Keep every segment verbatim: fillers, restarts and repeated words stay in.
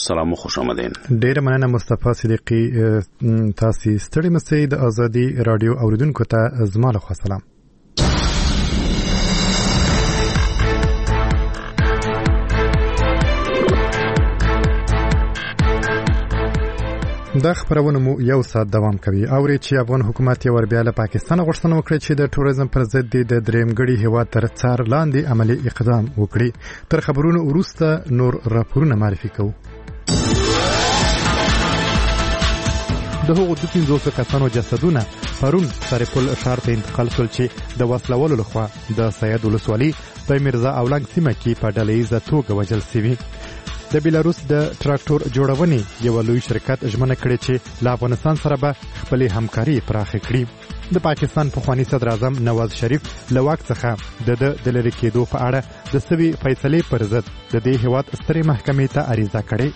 سلام او خوش آمدین. ډیر مننه مصطفی صدیقی، تاسو ستړي مسئ د ازادي رادیو اوریدونکو ته زما له خوا سلام. دا خبرونه مو یو ساعت دوام کوي. اوري چې افغان حکومت یو ور بیا له پاکستان غوښتنه وکړه چې د ټوریزم پر ضد د درېمګړي هیواد تر څار لاندې عملی اقدام وکړي. تر خبرونو وروسته نور راپورونه معرفي کوو. د هغو د پنځوسو کسانو جسدونه پرون سرپل ښار ته انتقال شول چې د وسلوالو لخوا د سید ولسوالي په میرزا اولنګ سیمه کې په ډله ییزه توګه وژل شوي. د بیلاروس د تراکټور جوړونې یو لوی شرکت ژمنه کړې چې له افغانستان سره به خپلې همکاري پراخه کړي. د پاکستان پخوانی صدر اعظم نواز شریف له واک څخه د د لرې کېدو په اړه د سوي فیصلې پر ضد د دې هیواد سترې محکمې ته عریضه کړې.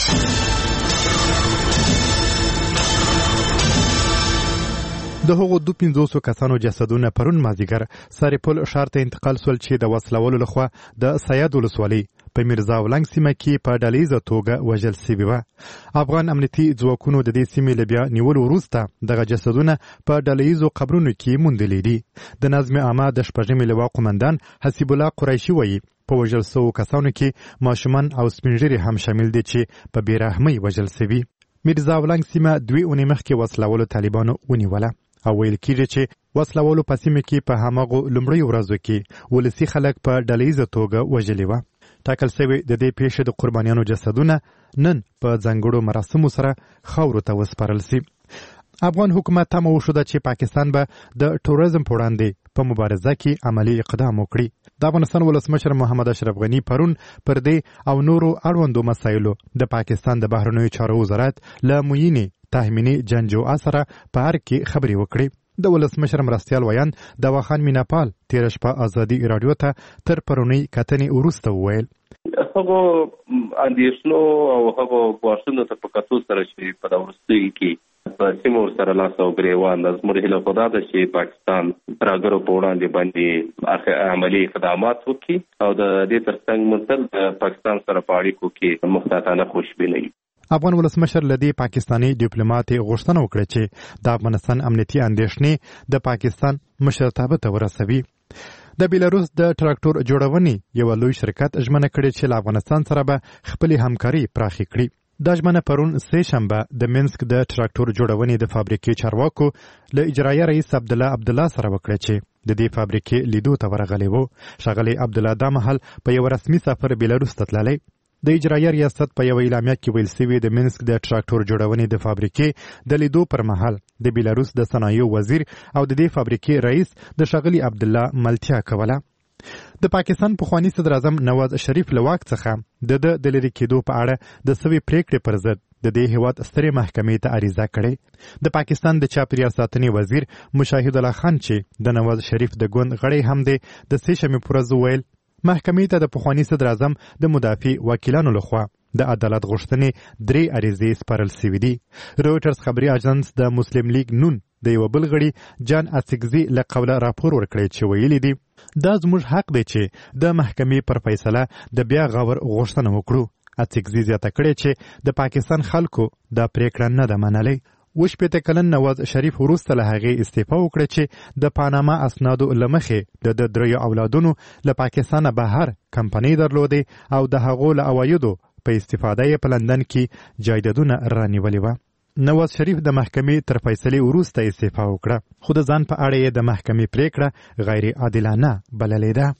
د هغو دو پنځوسو کسانو جسدونه پرون مازیګر سرپل ښار ته انتقال شول چې د وسلوالو لخوا د سید ولسوالي په میرزا اولنګ سیمه کې په ډله ییزه توګه وژل شوي وه. افغان امنیتي ځواکونو د دې سیمې له بیا نیولو وروسته دغه جسدونه په ډله ییزو قبرونو کې موندلي دي. د نظم عامه د شپږمې لوا قومندان حسیب الله قریشي وایي په وژل شوو کسانو کې ماشومان او سپین ږیري هم شامل دي چې په بې رحمۍ وژل شوي. میرزا اولنګ سیمه دوې اونۍ مخکې وسلوالو طالبانو ونیوله او ویل کېږي چې وسلوالو په سیمه کې په هماغو لومړیو ورځو کې ولسي خلک په ډله ییزه توګه وژلي وه. ټاکل شوي د دې پیښې د قربانیانو جسدونه نن په ځانګړو مراسمو سره خاورو ته وسپارل شي. افغان حکومت تمه وښوده چې پاکستان به د ټوریزم په وړاندې په مبارزه کې عملی اقدام وکړي. د افغانستان ولسمشر محمد اشرف غني پرون پر دې او نورو اړوندو مسایلو د پاکستان د بهرنیو چارو وزارت له معینې تهمینې جنجوعه سره په هر کې خبرې وکړي. د ولسمشر مرستیال ویان دواخان میناپال تیره شپه ازادي رادیو ته تر پرونۍ کتنې وروسته وویل هغو اندېښنو او هغو ګواښونو ته په کتو سره چې په دا وروستیو کې په سیمو ورسره لاس او ګرېوان ده، زموږ هیله خو دا ده چې پاکستان ترهګرو په وړاندې باندې عملي اقدامات وکړي او د دې تر څنګ متل د پاکستان سره په اړیکو کې محتاطانه خوشبیني. افغان ولسمشر لدی پاکستانی ډیپلوماټ غوښتنه وکړه چې د افغانستان امنیتي اندېښنې د پاکستان مشرتابه ته ورسوي. د بیلاروس د تراکټور جوړونې یو لوی شرکت ژمنه کړې چې له افغانستان سره به خپلې همکاري پراخه کړي. دا ژمنه پرون سه شنبه د مینسک د تراکټور جوړونې د فابریکې چارواکو له اجرایي رئیس عبدالله عبدالله سره وکړه چې د دې فابریکې لیدو ته ورغلی وو. ښاغلی عبدالله دا مهال په یو رسمي سفر بیلاروس ته تللی. د اجرایي ریاست په یو اعلامیه کې ویل شوي د مینسک د تراکټور جوړونې د فابریکې د لیدو پر مهال د بیلاروس د صنایعو وزیر او د دې فابریکې رئیس د ښاغلي عبدالله ملتیا کوله. د پاکستان پخوانی صدر اعظم نواز شریف له واک څخه د د د لرې کېدو په اړه د سوي پریکړې پر ضد د دې هیواد سترې محکمې ته عریضه کړې. د پاکستان د چاپیریال ساتنې وزیر مشاهد الله خان چې د نواز شریف د ګوند غړی هم دی د سه شنبې په ورځ وویل محکمې ته د پخوانی صدر اعظم د مدافع وکیلانو لخوا د عدالت غوښتنې درې عریضې سپارل شوي دي. رویټرز خبري اژانس د مسلم لیگ نون د یو بل غړي جان اسکزي له قوله راپور ورکړی چې ویلي دي دا زموږ حق دی چې د محکمې پر فیصله د بیا غور غوښتنه وکړو. اسکزي زیاته کړې چې د پاکستان خلکو دا پریکړه نه ده منلې. اوه شپېته کلن نواز شریف وروسته له هغې استعفا وکړه چې د پاناما اسنادو له مخې د د دریو اولادونو له پاکستانه بهر کمپنۍ درلودې او د هغو له عوایدو په استفاده یې په لندن کې جایدادونه رانیولې وه. نواز شریف د محکمې تر فیصلې وروسته استعفا وکړه، خو د ځان په اړه یې د محکمې پریکړه غیر عادلانه بللې ده.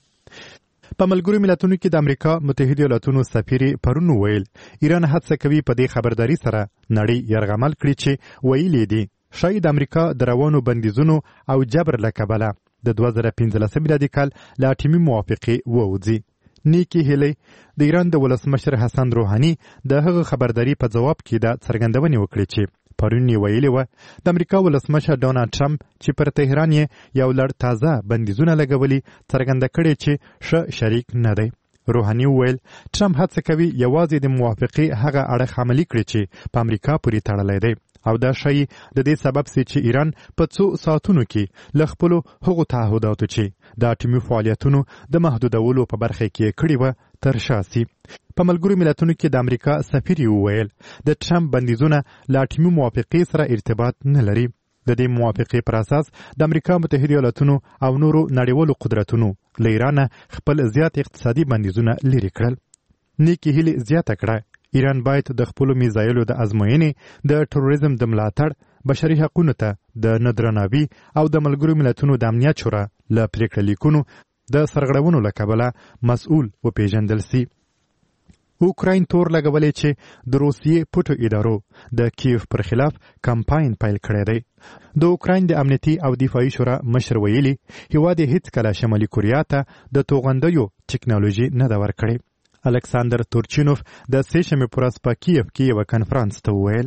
په ملګرو ملتونو کې د امریکا متحده ایالاتونو سفیر پرون ویل ایران هڅه کوي په دې خبرداري سره نړۍ یرغمل کړي چې ویلي دي شاید امریکا د روانو بندیزونو او جبر له کبله د دوه زره پنځلسم میلادي کال له اټومي موافقې ووځي. نیکی هیلی د ایران د ولسمشر حسن روحاني د هغه خبرداري په جواب کې دا څرګندونې وکړې چې پرون یې ویلي وه د امریکا ولسمشر ډونالډ ټرمپ چې پر تهران یې یو لړ تازه بندیزونه لګولي څرګنده کړې چې ښه شریک نه دی. روحاني وویل ټرمپ هڅه کوي یوازې د موافقې هغه اړخ عملي کړي چې په امریکا پورې تړلی دی او دا شی د دې سبب سي چې ایران په څو ساعتونو کې له خپلو هغو تعهداتو چې د اټومي فعالیتونو د محدودولو په برخه کې کړي وه تر شا سي. په ملګرو ملتونو کې د امریکا سفیر وویل د ټرمپ بندیزونه لا ټیمي موافقې سره ارتباط نه لري. د دې موافقې پر اساس د امریکا متحده ایالاتونو او نورو نړیوالو قدرتونو له ایران خپل زیات اقتصادي بندیزونه لرې کړل. نیکی هیلې زیاته کړه ایران باید د خپلو میزایلو د ازموینې، د تروریزم د ملاتړ، بشري حقوقو ته د نه درناوي او د ملګرو ملتونو د امنیت شورا له پریکړه لیکونو د سرغړونو له کبله مسؤل وپېژندل سي. اوکراین تور لګولې چې د روسیې پټو ادارو د کیف پر خلاف کمپاین پیل کړی دی. د اوکراین د امنیتي او دفاعي شورا مشر ویلي هیواد هیڅ کله شمالي کوریا ته د توغندیو ټکنالوژي نه ده ورکړې. الکساندر تورچینوف د سه شنبې په ورځ په کیف کې یو کنفرانس ته وویل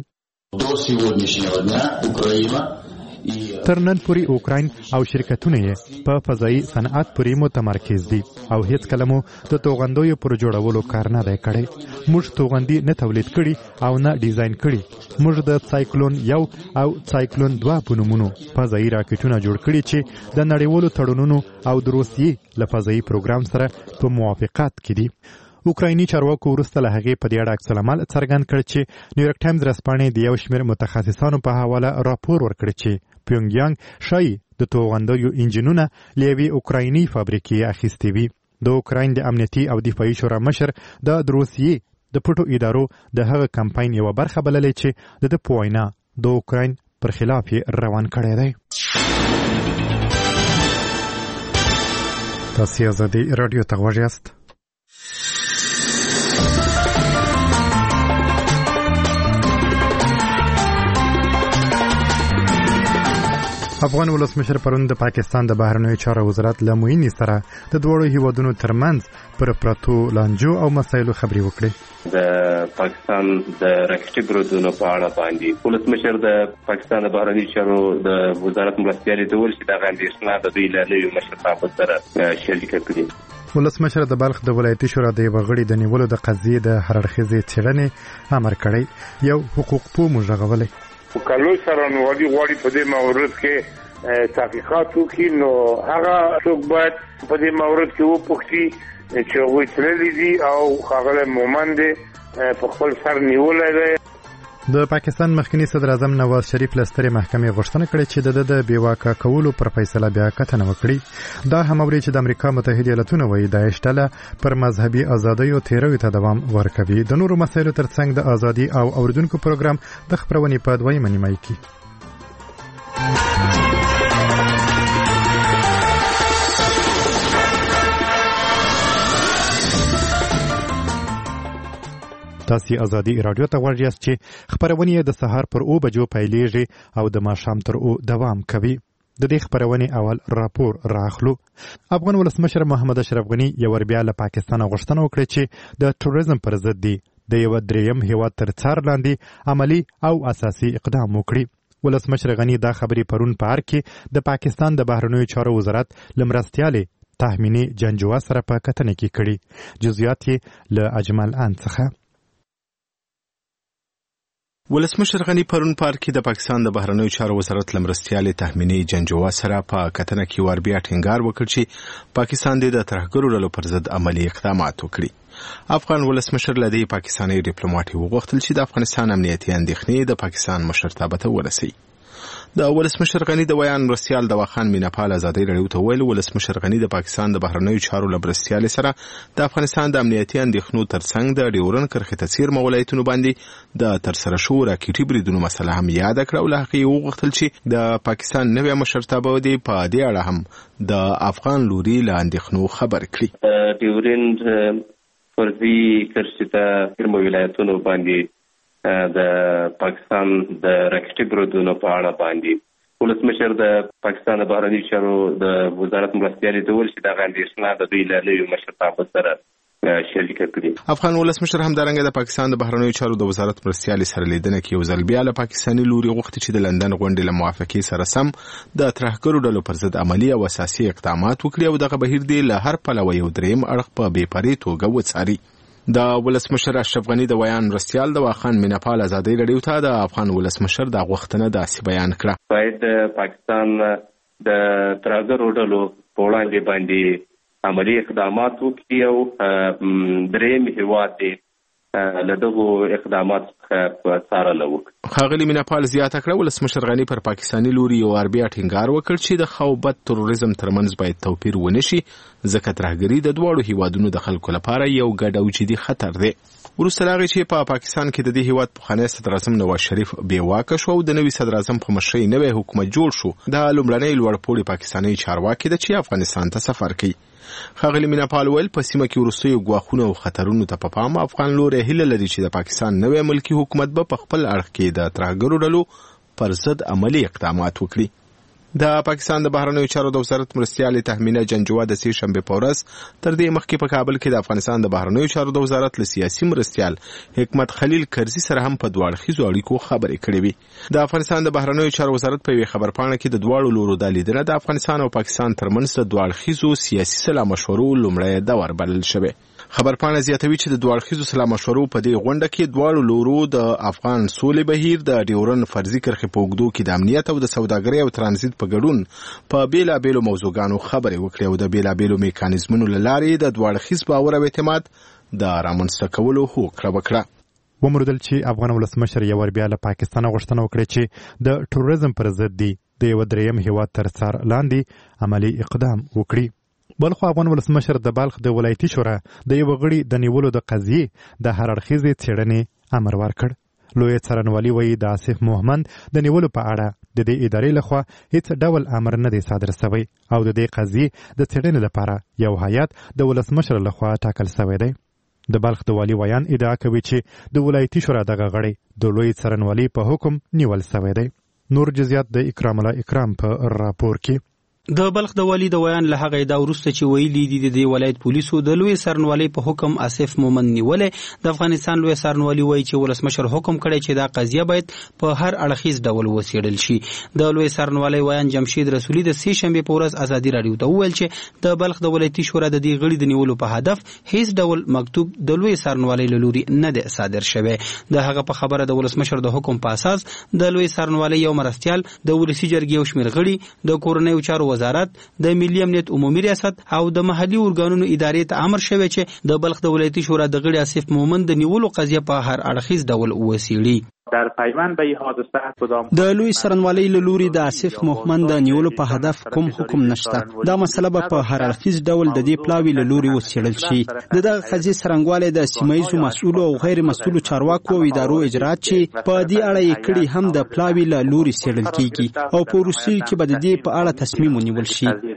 تر نن پورې اوکراین او شرکتونه یې په فضایي صنعت پورې متمرکز دي او هیڅ کله مو د توغندیو پر جوړولو کار نه دی کړی. موږ توغندي نه تولید کړي او نه ډیزاین کړي. موږ د سایکلون یو او سایکلون دوه په نومونو فضایي راکټونه جوړ کړي چې د نړیوالو تړونونو او د روسیې له فضایي پروګرام سره په موافقت کې دي. اوکرایني چارواکو وروسته له هغې په دې اړه عکس العمل څرګند کړ چې نیویورک ټایمز ورځپاڼې د یو شمېر متخصصانو په حواله راپور ورکړ چې پیونګیانګ ښایي د توغندیو انجینونه له یوې اوکرایني فابریکې اخیستي وي. د اوکراین د امنیتي او دفاعي شورا مشر د روسیې د پټو ادارو د هغه کمپاین یوه برخه بللې چې د ده په وینا د اوکراین پر خلاف یې روان کړی دی. تاسې ازادي راډیو ته غوږ یاست. افغان ولسمشر پرون د پاکستان د بهرنیو چارو وزارت له معینې سره د دواړو هیوادونو ترمنځ پر پرتو لانجو او مسایلو خبرې وکړې. د پاکستان د راکټي برودونو په اړه باندې ولسمشر د پاکستان د بهرنیو چارو د وزارت مرستیال ته وویل چې دغه اندېښنه د دوی له نوي مشرتابه سره شریکه کړي. ولسمشر د بلخ د ولایتي شورا د یوه غړي د نیولو د قضیې د هر اړخیزې څېړنې امر کړی. یو حقوق پوه مو غږولی کلو سرانوالي غواړي په دې مورد کې تحقیقات وکړي، نو هغه څوک باید په دې مورد کې وپوښتي چې هغوی تللي دي او ښاغلی مومند په خپل سر نیولی دی. د پاکستان مخکنی صدر اعظم نواز شریف له سترې محکمې غوښتنه کړې چې د ده د بېواکه کولو پر فیصله بیا کتنه وکړي. دا هم اوري چې د امریکا متحده ایالتونو وایي داعش ډله پر مذهبي ازادیو تیروي ته دوام ورکوي. د نورو مسایلو ترڅنګ د ازادي او اوریدونکو پروګرام د خپرونې په دویمه نیمایي کې تاسې ازادي راډیو ته غوږ یاست چې خپرونې د سهار پر اوه بجو پیلېږي او د ماښام تر اوه دوام کوي. د دې خپرونې اول راپور راخلو. افغان ولسمشر محمد اشرف غني یو ور بیا له پاکستان غوښتنه وکړه چې د تروریزم پر ضد دی د یو دریم هیواد تر څار لاندې عملی او اساسي اقدام وکړي. ولسمشر غني دا خبرې پرون په ار کې د پاکستان د بهرنیو چارو وزارت له مرستیالې تهمینې جنجوه سره په کتنه کې کړي. جزئیات یې له اجمل ان څخه. ولسمشر غني پرون پار کې د پاکستان د بهرنیو چارو وزارت لمرستیالې تهمینې جنجوه سره په کتنه کې ور بیا ټینګار وکړ چې پاکستان د ترهګرو ډلو پر ضد عملی اقدامات وکړي. افغان ولسمشر له دې پاکستاني ډیپلوماټ وغوښتل چې د افغانستان امنیتي اندېښنې د پاکستان مشرتابه ته ورسوي. د ولسمشر غني د بیان مرستیال دواخان میناپال ازادي راډیو ته ویل ولسمشر غني د پاکستان د بهرنیو چارو لمرستیال سره د افغانستان د امنیتي اندېښنو ترڅنګ د ډیورن کرښې ته څیرمه ولایتونو باندې د ترسره شوو راکټي بریدونو مسله هم یاد کړه او له هغې وغوښتل چې د پاکستان نوې مشرتابه دې په دې اړه هم د افغان لوري له اندېښنو خبر کړي. ډیورن فرضي کرښې ته څیرمه ولایتونو باندې د پاکستان د راکټي برودونو په اړه باندې ولسمشر د پاکستان د بهرنیو چارو د وزارت مرستیال ته وویل چې دغه اندېښنه د دوی له نوي مشرتابه سره شریکه کړي. افغان ولسمشر همدارنګه د پاکستان د بهرنیو چارو د وزارت مرستیال سره لیدنه کې یو ځل بیا له پاکستاني لوري غوښتي چې د لندن غونډې له موافقې سره سم د ترهګرو ډلو پر ضد عملی او اساسي اقدامات وکړي او دغه بهیر دی له هر پلوه یو دریم اړخ په بې پرې توګه وڅاري. د ولسمشر اشرف غني د بیان مرستیال د واخان میناپال ازادي راډیو ته د افغان ولسمشر د غوښتنه داسې بیان کړه. باید پاکستان د ترهګرو ډلو په وړاندې باندې عملی اقدامات وکړي او درېیم هیواد دی له دغو اقدامات څخه څارنه وکړي. ښاغلي میناپال زیاته کړه ولسمشر غني پر پاکستاني لوري یو وار بیا ټینګار وکړ چې د ښه او بد تروریزم ترمنځ باید توپیر ونه شي ځکه ترهګري د دواړو هیوادونو د خلکو لپاره یو ګډ او جدي خطر دی. وروسته له هغې چې په پا پاکستان کې د دې هیواد پخوانی صدراعظم نواز شریف بې واکه شو او د نوي صدراعظم په مشرۍ نوی حکومت جوړ شو، دا لومړنی لوړپوړي پاکستاني چارواکي ده چې افغانستان ته سفر کوي. ښاغلي میناپال ویل په سیمه کې وروستیو ګواښونو او خطرونو ته په پام افغان لوری هیله لري چې د پاکستان نوی ملکي حکومت به په خپل اړخ کې د ترهګرو ډلو پر ضد عملي اقدامات وکړي. د پاکستان د بهرنیو چارو د وزارت مرستیال تهمینه جنجوه د سې شنبې په ورځ تر دې مخکې په کابل کې د افغانستان د بهرنیو چارو د وزارت له سیاسي مرستیال حکمت خلیل کرزي سره هم په دواړو اړخیزو اړیکو خبرې کړې وې. د افغانستان د بهرنیو چارو وزارت په یوې خبرپاڼه کې د دواړو لورو دا لیدنه د افغانستان او پاکستان ترمنځ د دواړو اړخیزو سیاسي سلا مشورو لومړی دور بلل شوی. خبرپاڼه زیاتوي چې د دوه اړخیزو سلا مشورو په دې غونډه کې دواړو لورو د افغان سولې بهیر د ډیورن فرضي کرښې په اوږدو کې د امنیت او د سوداګرۍ او ترانزیت په ګډون په بیلابیلو موضوعګانو خبرې وکړې او د بیلابیلو میکانیزمونو له لارې د دوه اړخیز باور او اعتماد د رامنځته کولو هوکړه وکړه. وموندل چې افغان ولسمشر یو ور بیا له پاکستان غوښتنه وکړه چې د تروریزم پر ضد دی د یو دریم هیواد تر څار لاندې عملی اقدام وکړي. بلخو افغان ولسمشر د بلخ د ولایتي شورا د یو غړي د نیولو د قضیې د هر اړخیزې څېړنې امر ورکړ. لوی څارنوالي وایي د آصف محمد د نیولو په اړه د دې ادارې لخوا هیڅ ډول امر نه دی صادر شوی او د دې قضیې د څېړنې لپاره یو هیات د ولسمشر لخوا ټاکل شوی دی. د بلخ د والي ویان ادعا کوي چې د ولایتي شورا دغه غړي د لوی څارنوالي په حکم نیول شوی دی. نور جزئیات د اکرام الله اکرام په راپور کې. د بلخ د والی د ویان له هغه دا وروسته چې ویلي دي د دې ولایت پولیسو د لوی سرنوالي په حکم آصف مومن نیولې. د افغانستان لوی سرنوالي وایي چې ولسمشر حکم کړی چې دا قضیه باید په هر اړخیز ډول وڅېړل شي. د لوی سرنوالي ویان جمشید رسولي د سې شنبې په ورځ ازادي راډیو ته وویل چې د بلخ د ولایتي شورا د دې غړي د نیولو په هدف هیڅ ډول مکتوب د لوی سرنوالي له لوري نه دی صادر شوی. د هغه په خبره د ولسمشر د حکم په اساس د لوی سرنوالي یو مرستیال د ولسی جرګې او شمیر غړي د کورنیو چارو وزارت د ملي امنیت عمومي ریاست او د محلي ارګانونو ادارې ته امر شوی چې د بلخ د ولایتي شورا د غړي آصف مومن د نیولو قضیه په هر اړخیز ډول وڅېړي. در پیوند به حادثه کدام د لوی سرنوالي له لوري د آصف محمد د نیولو په هدف کوم حکم نشته. دا مسله به په هر اړخیز ډول د دې پلاوي له لوري وڅېړل شي. د دغه قضیې څرنګوالی د سیمایي مسؤلو او غیر مسؤلو چارواکو او ادارو اجرات چې په دې اړه یې کړي هم د پلاوي له لوري څېړل کیږي او په وروستیو کې به د دې په اړه تصمیم ونیول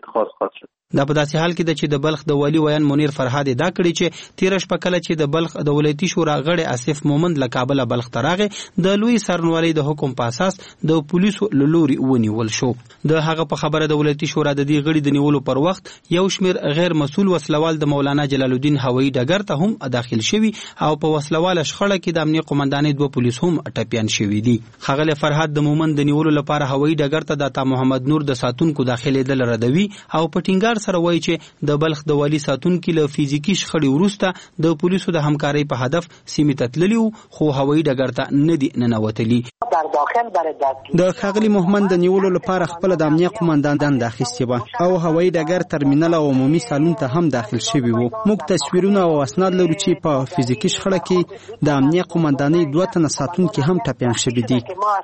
شي. دا په داسې حال کې ده چې د بلخ د والي ویان منیر فرهاد ادعا کړې چې تیره شپه کله چې د بلخ د ولایتي شورا غړی آصف مومند له کابله بلخ ته راغی د لوی سرنوالي د حکم په اساس د پولیسو له لوري ونیول شو. د هغه په خبره د ولایتي شورا د دې غړي د نیولو پر وخت یو شمیر غیر مسؤل وسلوال د مولانا جلال الدین هوایي ډګر ته هم داخل شوي او په وسلواله شخړه کې د امنیه قومندانۍ دوه پولیس هم ټپیان شوي دي. ښاغلی فرهاد د مومند د نیولو لپاره هوایي ډګر ته د عطا محمد نور د ساتونکو داخلېدل ردوي او په ټینګار سره وایي چې د بلخ د والي ساتونکو له فزیکی شخړې وروسته د پولیسو د همکارۍ په هدف سیمې ته تللي خو هوایي ډګر ته نه دي ننوتلي. د ښاغلي محمد د نیولو لپاره خپل د امنیه قومندان داخلي و او هوایي ډګر ترمینل او عمومي سالون ته هم داخل شوي وو. موږ تصویرونه او اسناد لرو چې په فزیکی شخړه کې د امنیه قومندانۍ دوه تنه ساتونکي هم ټپیان شوي دي.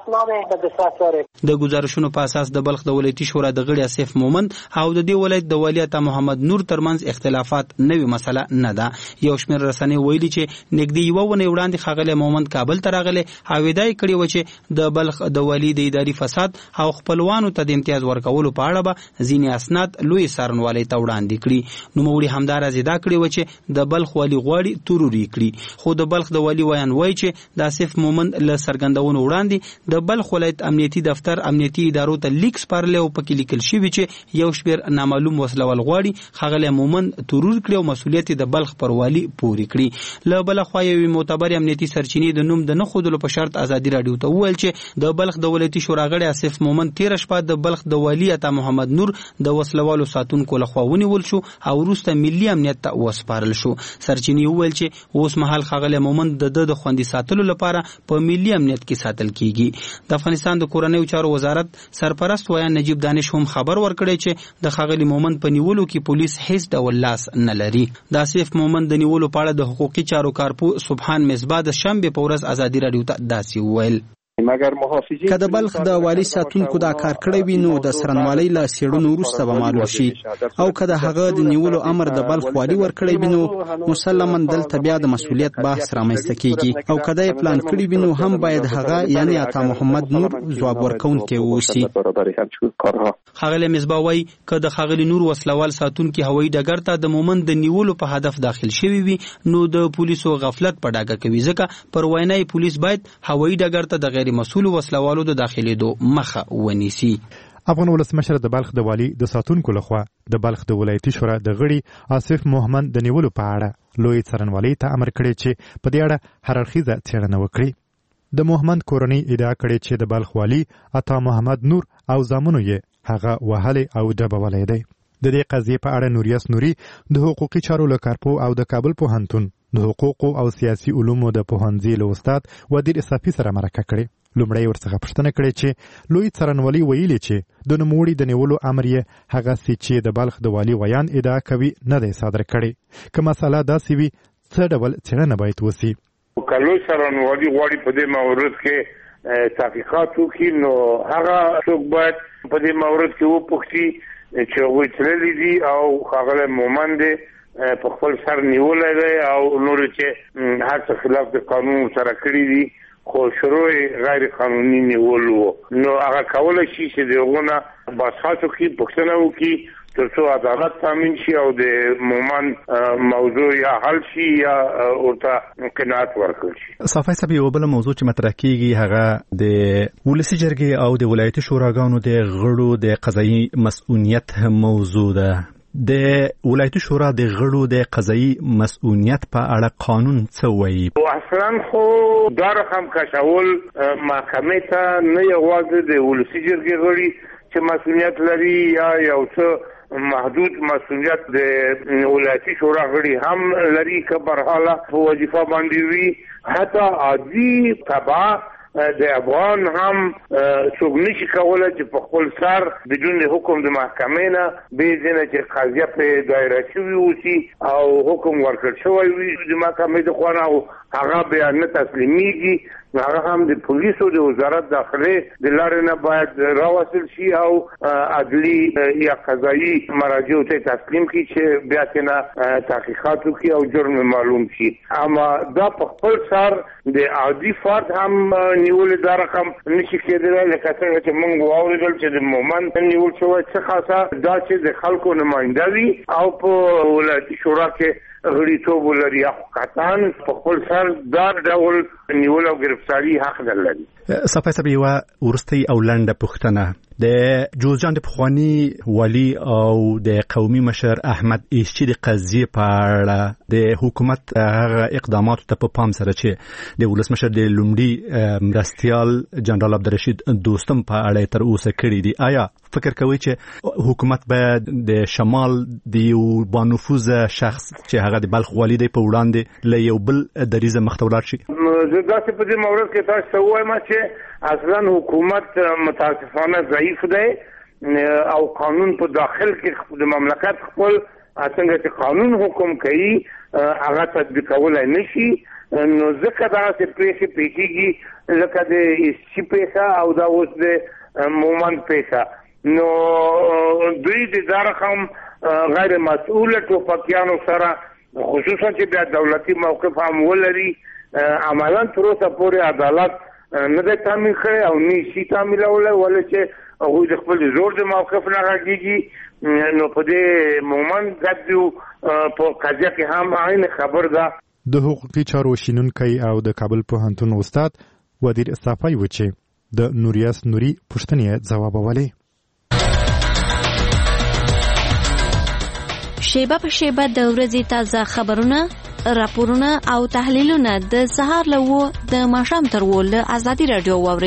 د ګزارشونو په اساس د بلخ د ولایتي شورا د غړي آصف مومند او د دې ولایت د والي عطا محمد نور ترمنځ اختلافات نوې مسله نه ده. یو شمېر رسنۍ ویلي چې نږدې یوه ونې وړاندې ښاغلی مومند کابل ته راغلی او ادعا یې کړې وه چې د بلخ د والي د اداري فساد او خپلوانو ته د امتیاز ورکولو په اړه به ځینې اسناد لوی څارنوالۍ ته وړاندې کړي. نوموړي همداراز ادعا کړې وه چې د بلخ والي غواړي ترور یې کړي. خو د بلخ د والي ویان وایي چې د آصف مومند له څرګندونو وړاندې د بلخ ولایت امنیتي دفتر امنیتي ادارو ته لیک سپارلی او پکې لیکل شوي چې یو شمېر نامعلوم وسلوال غواړي ښاغلی مومند ترور کړي او مسؤلیت د بلخ پر والي پورې کړي. له بله خوا یوې معتبرې امنیتي سرچینې د نوم د نه ښودلو په شرط ازادي راډیو ته وویل چې د بلخ د ولایتي شورا غړی آصف مومند تېره شپه د بلخ د والي عطا محمد نور د وسلوالو ساتونکو لخوا ونیول شو او وروسته ملي امنیت ته وسپارل شو. سرچینې وویل چې اوس مهال ښاغلی مومند د ده د خوندي ساتلو لپاره په ملي امنیت کې ساتل کیږي. د افغانستان د کورنیو چارو وزارت سرپرست ویان نجیب دانش هم خبر ورکړی چې د ښاغلي مومند په نیولو کې پولیس هیڅ ډول لاس نه لري. د آصف مومند د نیولو په اړه د حقوقي چارو کارپو سبحان مصباح د شنبه په ورځ ازادي رادیو ته داسې وویل: مګر محافظین که د بلخ د والی ساتونکو دا کار کړی وي نو د سرنوالۍ له څېړنو وروسته به معلوم شي، او که د هغه د نیولو امر د بلخ والي ورکړی وي نو مسلماً دلته بیا د مسؤلیت بحث رامنځته کیږي، او که دا یې پلان کړی وي نو هم باید هغه یعنی عطا محمد نور ځواب ورکوونکی واوسي. ښاغلی مصباح وایي که د ښاغلي نور وسلوال ساتونکي هوایي ډګر ته د مومند د نیولو په هدف داخل شوي وي نو د پولیسو غفلت په ډاګه کوي، ځکه پر وینای پولیس باید هوایي ډګر ته د غیر مسؤل وسلوالو د داخلېدو مخه ونیسي. افغان ولسمشر د بلخ د والي د ساتونکو لخوا د بلخ د ولایتي شورا د غړي آصف مومند د نیولو په اړه لوی څارنوالۍ ته امر کړی چې په دې اړه هر اړخیزه څېړنه وکړي. د مومند کورنۍ ادعا کړې چې د بلخ والي عطا محمد نور او زامنو یې هغه وهلی او ډبولی دی. د دې قضیې په اړه نوریاس نوري د حقوقي چارو له کارپو او د کابل پوهنتون د حقوقو او سیاسي علومو د پوهنځي له استاد ودیر صافي سره مرکه کړې. لومړی ورڅخه پوښتنه کړې چې لوی څارنوالي ویلي چې د نوموړي د نیولو امر یې هغه سي چې د بلخ د والي ویان ادعا کوي نه دی صادر کړی. که مسله داسې وي څه ډول څېړنه باید وسي؟ که لوی څارنوالي غواړي په دې مورد کې تحقیقات وکړي نو هغه څوک باید په دې مورد کې وپوښتي چې هغوی تللي دي او ښاغلی مومند په خپل سر نیولی دی او نور چې هر څه خلاف د قانون سره کړي دي خو شروع غیر قانوني نیول وو نو هغه کولی شي چې د هغو نه بحثات وکړي، پوښتنه وکړي تر څو عدالت تامین شي او د مومند موضوع یا حل شي یا ورته قناعت ورکړل شي. صافی صاحب، یوه بله موضوع چې مطرح کیږي هغه د ولسي جرګې او د ولایتي شوراګانو د غړو د قضایي مسؤلیت موضوع ده. د ولایتي شورا د غړو د قضایي مسؤلیت په اړه قانون څه وایي؟ اصلا خو دا رقم کشول محکمې ته نه یوازې د ولسي جرګې غړي چې مسؤلیت لري یا یو څه محدود مسؤلیت د ولایتي شورا غړي هم لري که برحاله په وظیفه باندې وي، حتی عادي تبع د افغان هم څوک نشي کولی چې په خپل سر بدون حکم د محکمې نه بې ځینه چې قضیه پرې دایره شوي اوسي او حکم ورکړل شوی وي د محکمې د خوا نه او هغه بیا نه تسلیمیږي، هغه هم د پولیسو د وزارت داخلي د لارې نه باید راوصل شي او عدلي یا قضایي مراجعو ته تسلیم کړي چې بیا ترنه تحقیقات وکړي او جرم معلوم شي. اما دا په خپل سر د عادي فرد هم نیول دا رقم نشي کېدلی، لکه څنګه چې موږ واورېدل چې د مومند نیول شوی څه خاصه دا چې د خلکو نماینده وي او په ولایتي شورا کې غړیتوب ولري، قطعاً په خپل سر دا ډول نیول او ګرفتاري حق نه لري. صافی صاحب، یوه وروستۍ او لنډه پوښتنه د جوزجان د پخواني والي او د قومي مشر احمد ایشچي د قضیې په اړه د حکومت هغه اقداماتو ته په پام سره چې د ولسمشر د لومړي مرستیال جنرال عبدالرشید دوستم په اړه تر اوسه کړي دي، آیا فکر کوي چې حکومت باید د شمال د یو بانفوذ شخص چې هغه د بلخ والي دی په وړاندې له یو بل دریځه مخ ته ولاړ شي؟ زه داسې په دې مورد کې تاسو ته وایم چې اصلا حکومت متاسفانه ضعیف دی او قانون په داخل کې د مملکت خپل څنګه چې قانون حکم کوي هغه تطبیقولی نشي، نو ځکه داسې پیښې پیښیږي لکه د ایسچي پیښه او دا اوس د مومند پیښه، نو دوی د دا رقم غیر مسؤله ټوپکیانو سره خصوصا چې بیا دولتي موقف هم ولري عملا تر اوسه پورې عدالت نه دی تامین کړی او نه شي تامینولی، ولې چې هغوی د خپل زور د موقف نه غږېږي. نو په دې مومند ګډ په قضیه کې هم عین خبر ده. د حقوقي چارو شنونکی او د کابل پوهنتون استاد ودیر صافی و چې د نوریاس نوري پوښتنې ځوابولې. شیبه په شیبه د ورځې تازه خبرونه، راپورونه او تحلیلونه د سهار له وو د ماښام تر وو له ازادي راډیو واورئ.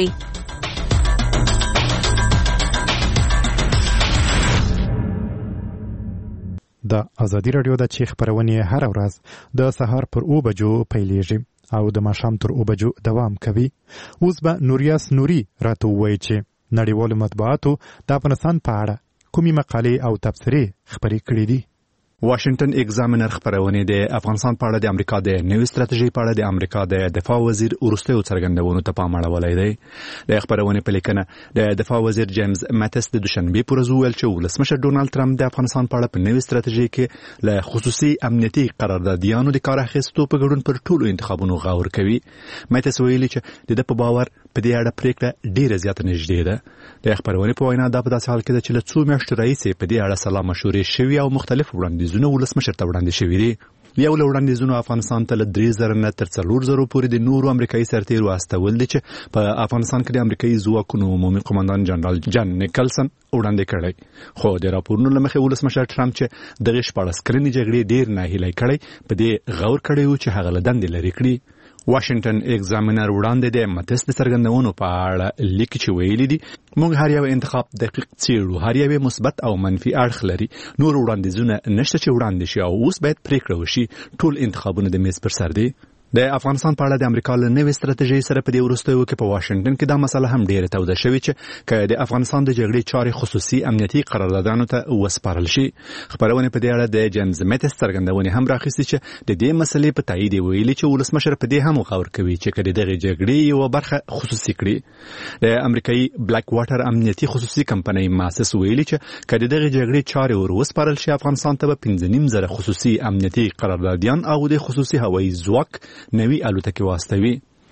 د ازادي راډیو د چې خبرونه هر ورځ د سهار پر او بجو پیلېږي او د ماښام تر او بجو دوام کوي. اوس به نوریاس نوري راته ووایي چې نړیوالو مطبوعاتو د افغانستان په اړه کومي مقالې او تبصرې خبرې کړې دي. واشنگټن ایگزامینر خبرونه د افغانستان په اړه د امریکا د نوې ستراتیژي په اړه د امریکا د دفاع وزیر ورستیو څرګندونو ته پام اړولی دی. د خبرونه په لیکنه د دفاع وزیر جیمز ماتس د دوشنبه پر ورځ ویل چې ولسمشر ډونالد ټرمپ د افغانستان په اړه په نوې ستراتیژي کې له خصوصي امنیتي قراردادیانو د کار اخیستو په ګډون پر ټولو انتخابونو غور کوي. ماتس ویلي چې د په باور په دې اړه پریکړه ډیره زیاته نږدې ده. د خبرونه په وینا دا په داسې حال کې ده چې له څو میاشتو راهیسې په دې اړه سلا مشورې شوي او مختلف وړاندیزونه ولسمشر ته وړاندې شوي دي. یو له وړاندیزونو افغانستان ته له درې زره نه تر څلور زره پورې د نورو امریکایي سرتیرو استول دي چې په افغانستان کې د امریکایي ځواکونو عمومي قومندان جنرال جان نیکلسن وړاندې کړی. خو د راپورونو له مخې ولسمشر ټرمپ چې دغه شپاړس کلنې جګړې ډیر ناهیلی کړی په دې غور کړی و چې هغه له دندې لرې کړي. واشنگټن ایگزامینر وړاندې د ماتس د څرګندونو په اړه لیکي چې ویلي دي موږ هر یو انتخاب دقیق څېړو، هر یو مثبت او منفي اړخ لري، نور وړاندیزونه نشته چې وړاندې شي او اوس باید پریکړه وشي. ټول انتخابونه د میز پر سر دي. د افغانستان په اړه د امریکا له نوې ستراتیژۍ سره په دې وروستیو کې په واشنگټن کې دا مسله هم ډیره توده شوې چې که د افغانستان د جګړې چارې خصوصي امنیتي قراردادانو ته وسپارل شي. خبرونه په دې اړه د جیمز ماتس څرګندونې هم راخیستې چې د دې مسلې په تایید ویلي چې ولسمشر په دې هم غور کوي چې کله دغه جګړې یو برخه خصوصي کړي. د امریکایي بلیک واټر امنیتي خصوصي کمپنۍ ماسس ویلي چې کله دغه جګړې چارې ور وسپارل شي افغانستان ته به پنځه نیم زره خصوصي امنیتي قراردادیان او د خصوصي هوایي ځواک نوی الوتکې واستوي.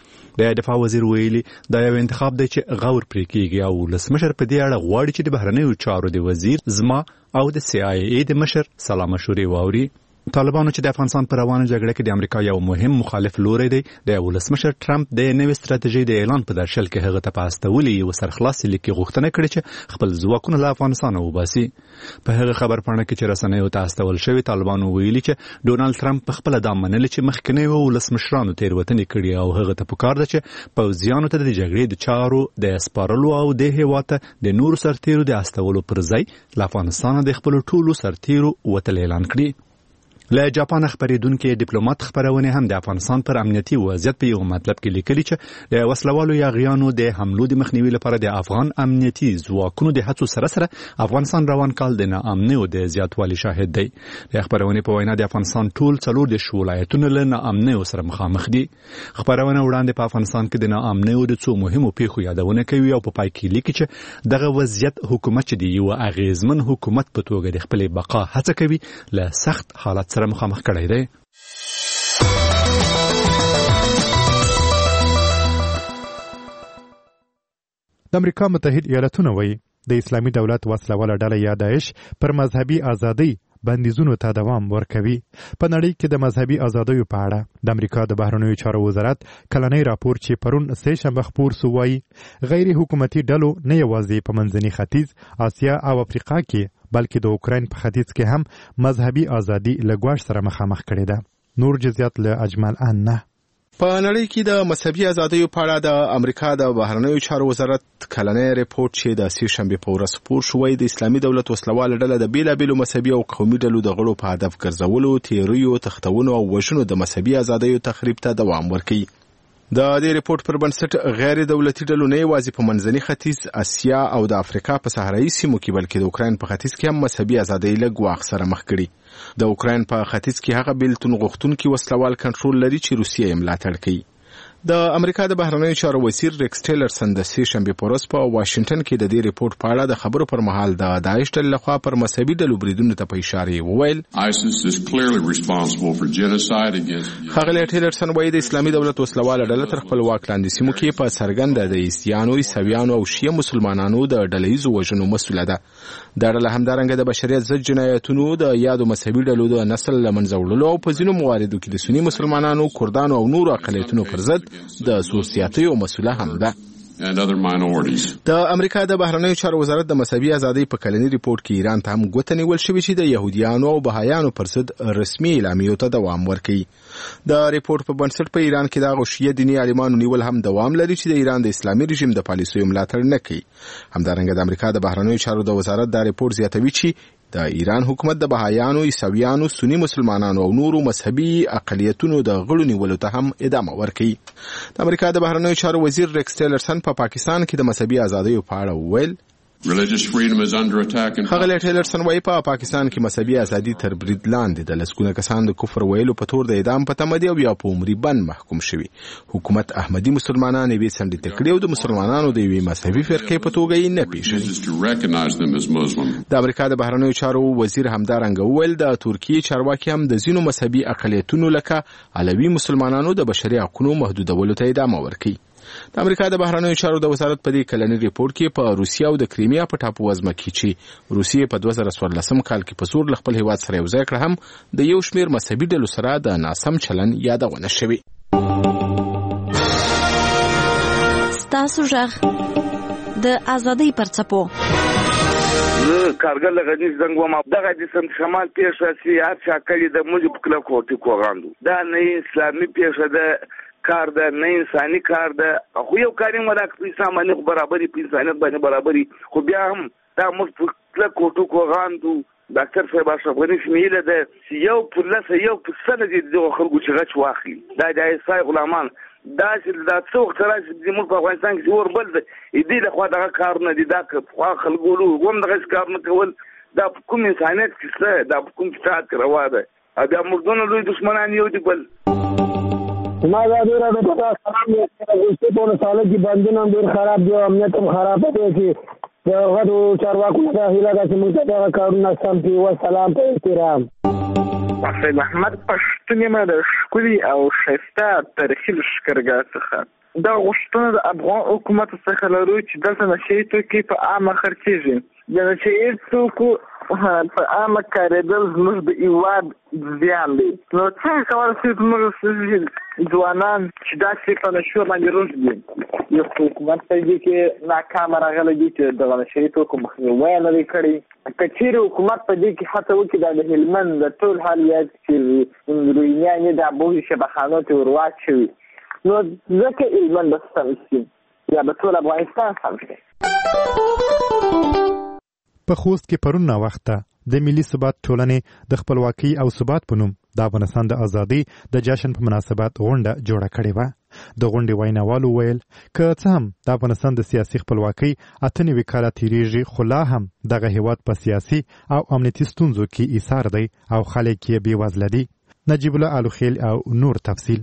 د دفاع وزیر ویلي دا یو انتخاب دی چې غور پرې کیږي او ولسمشر په دې اړه غواړي چې د بهرنیو چارو د وزیر زما او د سی آی ای د مشر سلا مشورې واوري. طالبانو چې د افغانستان پر روانه جګړه کې د امریکا یو مهم مخالف لوری دی د ولسمشر ټرمپ د نوې ستراتیژۍ د اعلان په درشل کې هغه ته په استولي یو سرخلاصي لیکي غوښتنه کړې چې خپل ځواکونه له افغانستان وباسي. په هغه خبرپاڼه کې چې رسنیو ته استول شوی طالبانو ویلي چې ډونالد ټرمپ په خپل د منل چې مخکنی ولسمشرانو تیروتنې کړې او هغه ته پکار ده چې پوځیانو ته د جګړې د چارو د سپارلو او د هیواد د نورو سرتیرو د استولو پر ځای له افغانستان د خپل ټولو سرتیرو وتل اعلان کړي. له جاپان خبرېدونکو ډیپلوماټ خبرونه هم د افغانستان پر امنیتي وضعیت په یو مطلب کې لیکلي چې د وسلوالو یاغیانو د حملو د مخنیوي لپاره د افغان امنیتي ځواکونو د هڅو سره سره افغانستان روان کال د ناامنۍ او د زیاتوالي شاهد دی. د خبرونه په وینا د افغانستان ټول څلور د ولایتونو له ناامنۍ سره مخامخ دي. خبرونه وړاندې په افغانستان کې د ناامنۍ او د څو مهمو پیښو یادونه کوي او په پای کې لیکي چې دغه وضعیت حکومت دی یو اغیزمن حکومت په توګه د خپل بقا هڅه کوي له سخت حالت سره مخامخ کړی دی. د امریکا متحد ایالتونو وایي د اسلامي دولت وسلواله ډله یا داعش پر مذهبي ازادۍ بندیزونو ته دوام ورکوي. په نړۍ کې د مذهبي ازادیو په اړه د امریکا د بهرنیو چارو وزارت کلنی راپور چې پرون سه شنبه خپور سو وایي غیر حکومتي ډلو نه یوازې په منځني ختیځ، آسیا او افریقا کې بلکې د اوکراین په ختیځ کې هم مذهبي ازادي له ګواښ سره مخامخ کړې ده. نور جزئیات له اجمل ان نه. په نړۍ کې د مذهبي ازادیو په اړه د امریکا د بهرنیو چارو وزارت کلنی ریپورت چې د سه شنبه په ورځ خپور شو وایي د اسلامي دولت وسلواله ډله د بیلابیلو مذهبي او قومي ډلو د غړو په هدف ګرځولو، تیریو، تختونو او وژنو د مذهبي ازادیو تخریب ته دوام ورکوي. د دې ریپورت پر بنسټ غیر دولتي ډلو نه یوازې په منځني ختیځ، آسیا او د افریقا په صحرایي سیمو کې بلکې د اوکراین په ختیځ کې هم مذهبي ازادۍ له ګواښ سره مخ کړي. د اوکراین په ختیځ کې هغه بیلتون غوښتونکي وسلوال کنټرول لري چې روسیه یې ملاتړ کوي. د امریکا د بهرنیو چارو وزیر ریکس ټیلرسن د سه شنبه په ورځ په واشنگټن کې د دې ریپورت په اړه د خبرو پر مهال د داعش ډلې لخوا پر مذهبي ډلو بریدونو ته په اشاره وویل ښاغلی ټیلرسن وایي د اسلامي دولت وسلواله ډله تر خپل واک لاندې سیمو کې په څرګنده د عیسیانو، عیسویانو او شیعه مسلمانانو د ډلهییزو وژنو مسؤله ده. دا ډله همدارنګه د بشریت ضد جنایتونو، د یادو مذهبي ډلو د نسل له منځه وړلو او په ځینو مواردو کې د سني مسلمانانو، کردانو او نورو اقلیتونو پر ضد د سیاسي او مسؤله هم ده. د امریکا د بهرنیو چارو وزارت د مذهبي ازادۍ په کلنی ریپورت کې ایران ته هم ګوته نیول شوې چې د يهوديانو او بهایانو پر ضد رسمي اعلامیو ته دوام ورکوي. د ریپورت په بنسټ په ایران کې د غوښیه دیني عالمانو نیول هم دوام لري چې د ایران د اسلامي رژیم د پالیسیو ملاتړ نه کوي. همدارنګه د امریکا د بهرنیو چارو د وزارت دا ریپورت زیاتوي چې د ایران حکومت د بهایانو، عیسویانو، سنی مسلمانانو او نورو مذهبي اقلیتونو د غړو نیولو ته هم ادامه ورکوي. د امریکا د بهرنیو چارو وزیر ریکس ټیلرسن په پا پاکستان کې د مذهبي ازادیو په اړه وویل ښاغلی ټیلرسن وایي په پاکستان کې مذهبي ازادي تر برید لاندې ده. لسګونه کسان د کفر ویلو په تور د اعدام په تمه دي او یا په عمري بند محکوم شوي. حکومت احمدي مسلمانان یوې څنډې ته کړي او د مسلمانانو د یوې مذهبي فرقې په توګه یې نه پېژني. د امریکا د بهرنیو چارو وزیر همدارنګه وویل د ترکیې چارواکي هم د ځینو مذهبي اقلیتونو لکه علوي مسلمانانو د بشري حقونو محدودولو ته ادامه ورکوي. د امریکا د بهرنیو چارو د وزارت په دې کلني ریپورت کې په روسیه او د کریمیا په ټاپو وزمه کې چې روسیې په دوه زره څوارلسم کال کې په زور له خپل هیواد سره یو ځای کړه هم د یو شمېر مذهبي ډلو سره د ناسم چلن یادونه شوې. ستاسو غږ د ازادۍ پر څپو. زه کارګر له غني زنګ وم. دغه د سم شمال پیښه چې هر چا کړي د موږ په کله کوټي کوغاندو دا نه اسلامي پیښه ده، کار ده نه انساني کار ده. خو یو کاریم ولا په انسان باندې برابرۍ په انسانیت باندې برابرۍ، خو بیا هم دا موږ په کله کوټو کوغاندو. ډاکټر صاحب اشرفغني شمیله ده چې یو پر لسه یو پر سنه دي د خلکو چې غچ واخلي. دا د ایسای غلامان دا چې دا څو خطرات چې موږ په افغانستان کې ور بل دي دې له خوا دغه کارونه دي دا خو خلکو هم دغه کارونه کول دا کوم انسانیت کیسه دا کوم فساد روا ده. دا مردونه لوی دشمنان یو دي بل ما دا ډیره د پتا سلام یې چې په سال کې باندې هم ډیر خراب دی، امنیت هم خراب دی چې دا غوډو چارواکو ته هیله ده چې موږ ته دا کارونه سم کړي. و سلام په احترام. سید احمد پښتون یم د ښکلي او ښایسته تاریخي لښکرګاه څخه. دا غوښتنه د افغان حکومت څخه لرو چې دلته نشه یي توکي په عامه خرڅېږي. د نشه یي توکو په عامه کارېدل زموږ د هېواد زیان دی. نو څنګه کولی شي زموږ ځوانان چې داسې په نشو باندې روږدي دي، یو حکومت په دې کې ناکامه راغلی دی چې دغه نشه یي توکو مخنیوی نه دی کړی. که چیرې حکومت په دې کې هڅه وکړي دا د هلمند د ټول حال یاد چې روینیانې د ابوهي شبخانو ته ور واچوي، نو ځکه هلمند به سم شي یا به ټول افغانستان سم شي. په خوست کې پرون ناوخته د ملي ثبات ټولنې د خپلواکۍ او ثبات په نوم د افغانستان د ازادۍ د جشن په مناسبت غونډه جوړه کړې وه. د غونډې ویناوالو ویل که څه هم د افغانستان د سیاسي خپلواکۍ اته نوي کاله تېرېږي، خو لا هم دغه هېواد په سیاسي او امنیتي ستونزو کې ایثار دی او خلک یې بېوزله دي. نجیب الله الوخیل او نور تفصیل.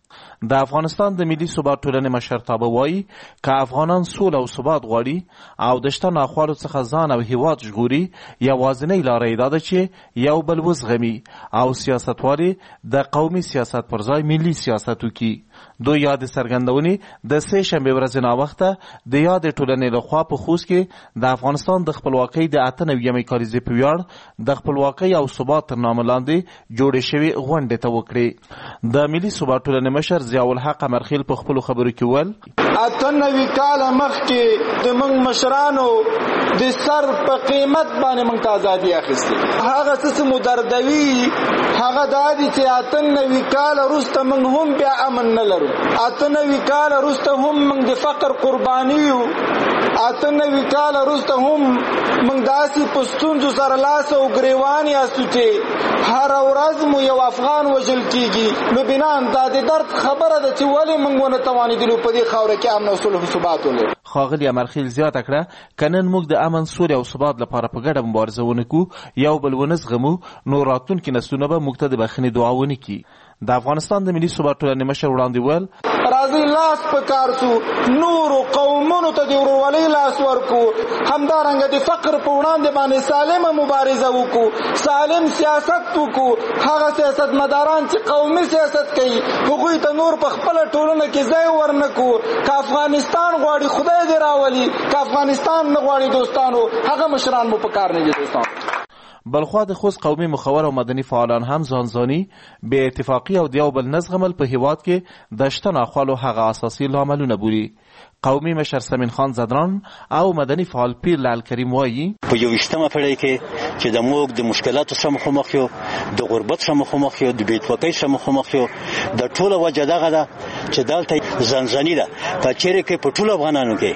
د افغانستان د ملي ثبات ټولنې مشرتابه وایي که افغانان سوله او ثبات غواړي او د شته ناخوالو څخه ځان او هیواد ژغوري، یوازینۍ لاره یې دا ده چې یو بل وزغمي او سیاستوالې د قومي سیاست پر ځای ملي سیاست وکړي. دوی یاد څرګندونې د سې شنبې ورځې ناوخته د یادې ټولنې لخوا په خوست کې د افغانستان د خپلواکۍ د اته نویمې کالیزې په ویاړ د خپلواکۍ او ثبات تر نامه لاندې جوړې شوې غونډې ته وکړې. د ملي ثبات ټولنې مشر ضیاءالحق امرخیل په خپلو خبرو کې وویل اته نوي کاله مخکې د موږ مشرانو د سر په قیمت باندې موږ ته ازادي اخیستې. هغه څه مو دردوي هغه دا دي چې اته نوي کاله وروسته موږ هم بیا امن نه لرو. اته نوي کاله وروسته هم موږ د فقر قرباني یو. اته نوي کاله وروسته هم موږ داسې په ستونزو سره لاس او ګریوان یاستو چې هر ورځ مو یو افغان وژل کېږي. نو بنان دا د درد خبره ده چې ولې موږ ونه توانېدلو په دې خاوره کې امن او صلح او ثبات ولرو. ښاغلي امرخیل زیاته کړه که نن موږ د امن، سولې او ثبات لپاره په ګډه مبارزه ونه کړو، یو بل ونه زغمو، نو راتلونکي نسلونه به موږ ته د بخښنې دعا ونه کړي. د افغانستان د ملي ثبات ټولنې مشر وړاندې ویل راځئ لاس په کار سو، نورو قومونو ته د ورورولۍ لاس ورکو، همدارنګه د فقر په وړاندې باندې سالمه مبارزه وکړو، سالم سیاست وکړو. هغه سیاستمداران چې قومي سیاست کوي هغوی ته نور په خپله ټولنه کې ځای ورنکړو. که افغانستان غواړي خدای دې راولي، که افغانستان نه غواړي دوستانو هغه مشران مو په کار نه دي. دوستان بلخوا د خوست قومي مخور او مدني فعالان هم ځانځاني بې اتفاقي او د یو بل نه زغمل په هېواد کې د شته ناخوالو هغه اساسي لاملونه بولي. قومي مشر سمین خان زدران او مدني فعال پیر لال کریم وایي په یویشتمه پېړۍ کې چې د موږ د مشکلاتو سره مخامخ یو، د غربت سره مخامخ یو، د بې اتفاقۍ سره مخامخ یو، د ټوله وجه دغه ده چې دلته ځانځاني ده. که چیرې کې په ټولو افغانانو کې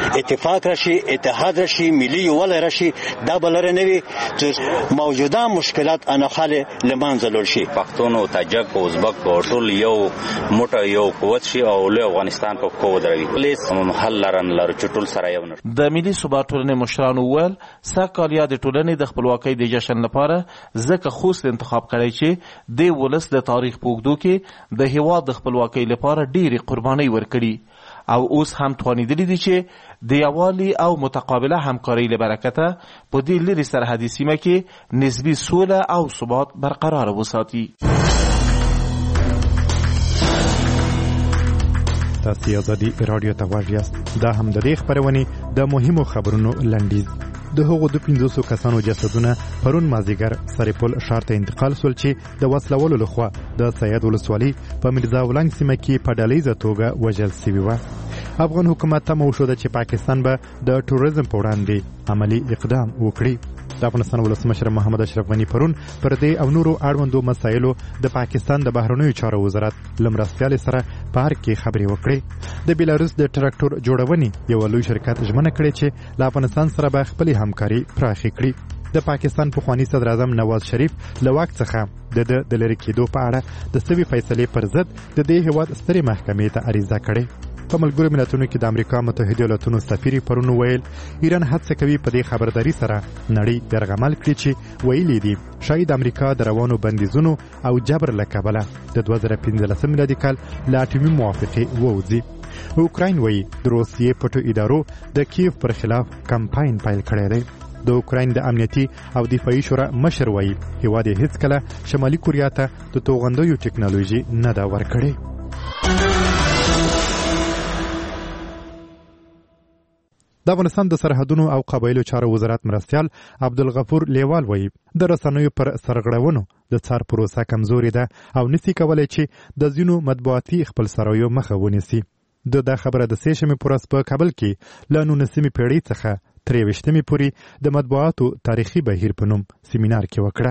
اتفاق راشي، اتحاد راشي، ملي یووالی راشي، دا بلره نه وي چې موجوده مشکلات انخاله لمانځه لور شي. پښتون او تاجک او ازبک او ټول یو موټه یو قوت شي او له افغانستان په قوت دروي. پولیس محل لرن لر چټول سره یو نه. د ملي ثبات ټولنې مشرانو وویل ساکالیا د ټولنې د خپلواکۍ د جشن لپاره ځکه خوست انتخاب کړی چې د ولس د تاریخ په اوږدو کې د هېواد د خپلواکۍ لپاره ډېرې قربانۍ ورکړي او اوس هم توانېدلي دي چې د یووالي او متقابله همکارۍ له برکته په دې لرې سرحدي سیمه کې نسبي سوله او ثبات برقرار وساتي. تاسو آزادي رادیو ته غوږ یاست. دا هم د دې خبرونې د مهمو خبرونو لنډیز. د هغو د پنځوسو کسانو جسدونه پرون مازدیګر سرپل ښار ته انتقال شول چې د وسلوالو لخوا د سید ولسوالۍ په میرزا ولنګ سیمه کې په ډلهییزه توګه وژل سوي وه. افغان حکومت تمه وښوده چې پاکستان به د ټوریزم په وړاندې عملي اقدام وکړي. د افغانستان ولسمشر محمد اشرف غني پرون پر دې او نورو اړوندو مسایلو د پاکستان د بهرنیو چارو وزارت له مرستیالې سره په هر کې خبرې وکړې. د بیلاروس د ټراکټور جوړونې یو لوی شرکت ژمنه کړې چې له افغانستان سره به خپلې همکاري پراخې کړي. د پاکستان پخواني صدر اعظم نواز شریف له واک څخه د د د لرې کېدو په اړه د سوي فیصلې پر ضد د دې هېواد سترې محکمې ته عریضه کړې. په ملګرو ملتونو کې د امریکا متحده ایالاتونو سفیر پرون ویل ایران هڅه کوي په دې خبرداري سره نړۍ درغمل کړي چې ویلي دي شاید امریکا د روانو بندیزونو او جبر له کبله د دوه زره پنځلسم میلادي کال له اټومي موافقې ووځي. اوکراین وایي د روسیې پټو ادارو د کیف پر خلاف کمپاین پیل کړی دی. د اوکراین د امنیتي او دفاعي شورا مشر وایي هیواد یې هیڅکله شمالي کوریا ته د توغندیو ټکنالوژي نه ده ورکړې. د افغانستان د سرحدونو او قبایلو چارو وزارت مرستیال عبدالغفور لیوال وایي د رسنیو پر سرغړونو د څار پروسه کمزوري ده او نسی کولای چې د ځینو مطبوعاتي خپلسرايو مخه ونیسي. د دا خبره د سې شنبې په ورځ په کابل کې له نولسمې پیړۍ څخه تر یویشتمې پورې د مطبوعاتو تاریخي بهیر په نوم سیمینار کې وکړه.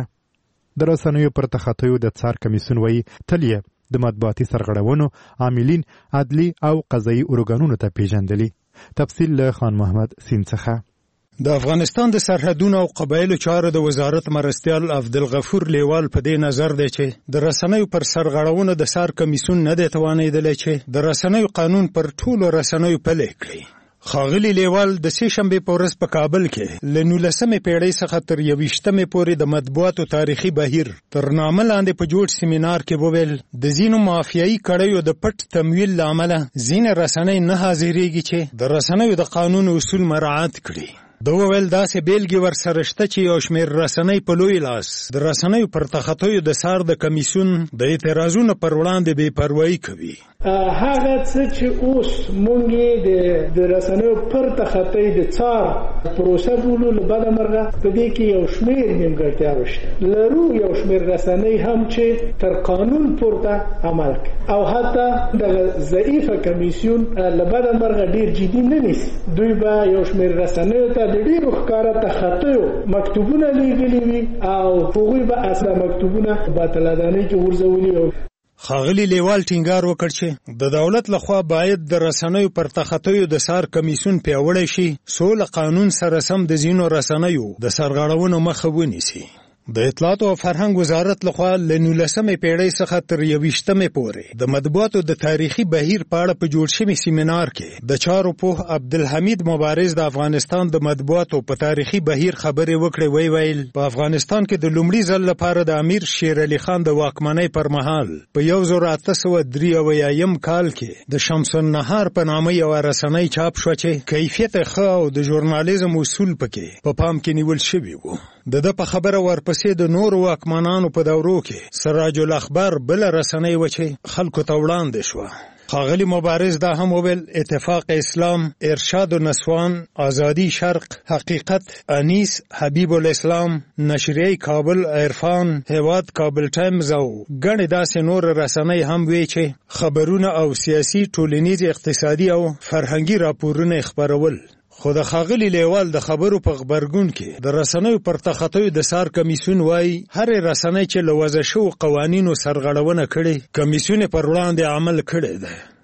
د رسنیو پر تخطیو د څار کمیسیون وایي تل یې د مطبوعاتي سرغړونو عاملین عدلي او قضایي ارګانونو ته پیژندلي. تفصیل له خان محمد سین څخه. د افغانستان د سرحدونو او قبایلو چارو د وزارت مرستیال عبدالغفور لیوال په دې نظر دی چې د رسنیو پر سرغړونو د څار کمیسیون نه دی توانېدلی چې د رسنیو قانون پر ټولو رسنیو پلی کړي. ښاغلي لیوال د سې شنبې په ورځ په کابل کې له نولسمې پیړۍ څخه تر یویشتمې پورې د مطبوعاتو تاریخي بهیر تر نامه لاندې په جوړ سیمینار کې وویل د ځینو مافیایي کړیو د پټ تمویل له امله ځینې رسنۍ نه حاضرېږي چې د رسنیو د قانون اصول مراعات کړي. د وویل داسې بیلګې ورسره شته چې یو شمېر رسنۍ په لوی لاس د رسنیو پر تخطیو د څار د کمیسیون د اعتراضونو پر وړاندې بې پروایي کوي. هغه څه چې اوس مونږ د د رسنیو پر تخطی د څار پروسه بولو له بده مرغه په دې کې یو شمېر نیمګړتیاوې شته. لرو یو شمېر رسنۍ هم چې تر قانون پورته عمل کوي او حتی د ضعیفه کمیسیون له بده مرغه ډېر جدي نه نیسي. دوی به یو شمېر رسنیو ته د ډېرو ښکاره تخطیو مکتوبونه لیږلي وي او هغوی به اصلا مکتوبونه باطلادانۍ کې غورځولي. ښاغلي لیوال ټینګار وکړ چې د دولت لخوا باید د رسنیو پر تخطیو د څار کمیسیون پیاوړی شي څو له قانون سره سم د ځینو رسنیو د سرغړونو مخه ونیسي. د اطلاعاتو او فرهنګ وزارت لخوا له نولسمې پیړۍ څخه تر یویشتمې پورې د مطبوعاتو د تاریخي بهیر په اړه په جوړ شوي سیمینار کې د چارو پوه عبدالحمید مبارز د افغانستان د مطبوعاتو په تاریخي بهیر خبرې وکړې. وی ویل په افغانستان کې د لومړي ځل لپاره د امیر شیر علي خان د واکمنۍ پر مهال په یو زر اته سوه درې اویایم کال کې د شمس النهار په نامه یوه رسنۍ چاپ شوه چې کیفیت ښه او د ژورنالیزم اصول پکې په پام کې نیول شوي وو. د ده په خبره ورپسې د نورو واکمنانو په دورو کې سراج الاخبار بله رسنۍ وه چې خلکو ته وړاندې شوه. ښاغلي مبارز دا هم وویل اتفاق اسلام، ارشاد و نسوان، آزادی شرق، حقیقت، انیس، حبیب الاسلام، نشریه کابل، عرفان، هیواد کابل ټایمز او ګڼې داسې نور رسنۍ هم وی چې خبرونه او سیاسي، ټولنیز، اقتصادي او فرهنګي راپورونه خپرول. خو د ښاغلي لیوال د خبرو په غبرګون کې د رسنیو پر تخطیو د څار کمیسیون وایي هرې رسنۍ چې له وضع شوو قوانینو سرغړونه کړې کمیسیون پر وړاندې عمل کړی دی.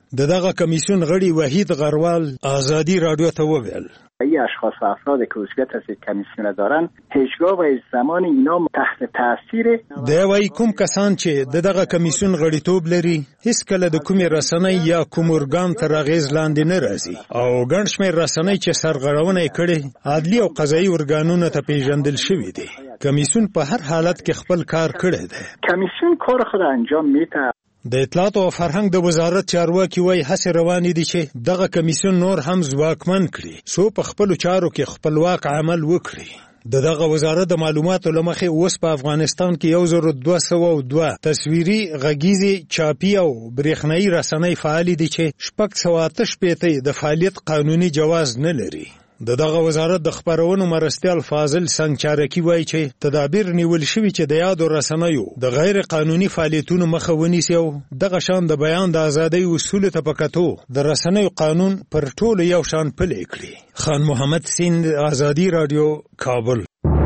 د دغه کمیسیون غړي وحید غروال آزادی رادیو ته وویل ای اشخاص و افراد که عضویت از کمیسیون دارن هیچگاه و هیچ زمان اینا تحت تاثیر د وای کوم کسان چې د دغه کمیسیون غړیتوب لري هیڅ کله د کومې رسنۍ یا کوم ارګان تر اغیز لاندې نه راځي او ګڼ شمېر رسنۍ چې سرغړونه یې کړې عدلي او قضایي ارګانونو ته پیژندل شوي دي. کمیسیون په هر حالت کې خپل کار کړی دی. کمیسیون کار خود انجام میده. د اطلاعات او فرهنګ د وزارت چارواکي وایي هڅې روانې دي چې دغه کمیسیون نور هم ځواکمن کړي څو په خپلو چارو کې خپلواک عمل وکړي. د دغه وزارت د معلوماتو له مخې اوس په افغانستان کې یو زر دوه سوه او دوه تصویري غږیزې چاپي او برېښنایي رسنۍ فعالې دي چې شپږ سوه اته شپېته د فعالیت قانوني جواز نه لري. د دغه وزارت د خبرونو مرستیال فاضل سنگچارکی وایي چې تدابیر نیول شوي چې د یادو رسنیو د غیر قانوني فعالیتونو مخه ونیسي او دغه شان د بیان د ازادۍ اصولو ته په کتو د رسنیو قانون پر ټولو یو شان پلی کړي. خان محمد سیند، آزادی رادیو، کابل.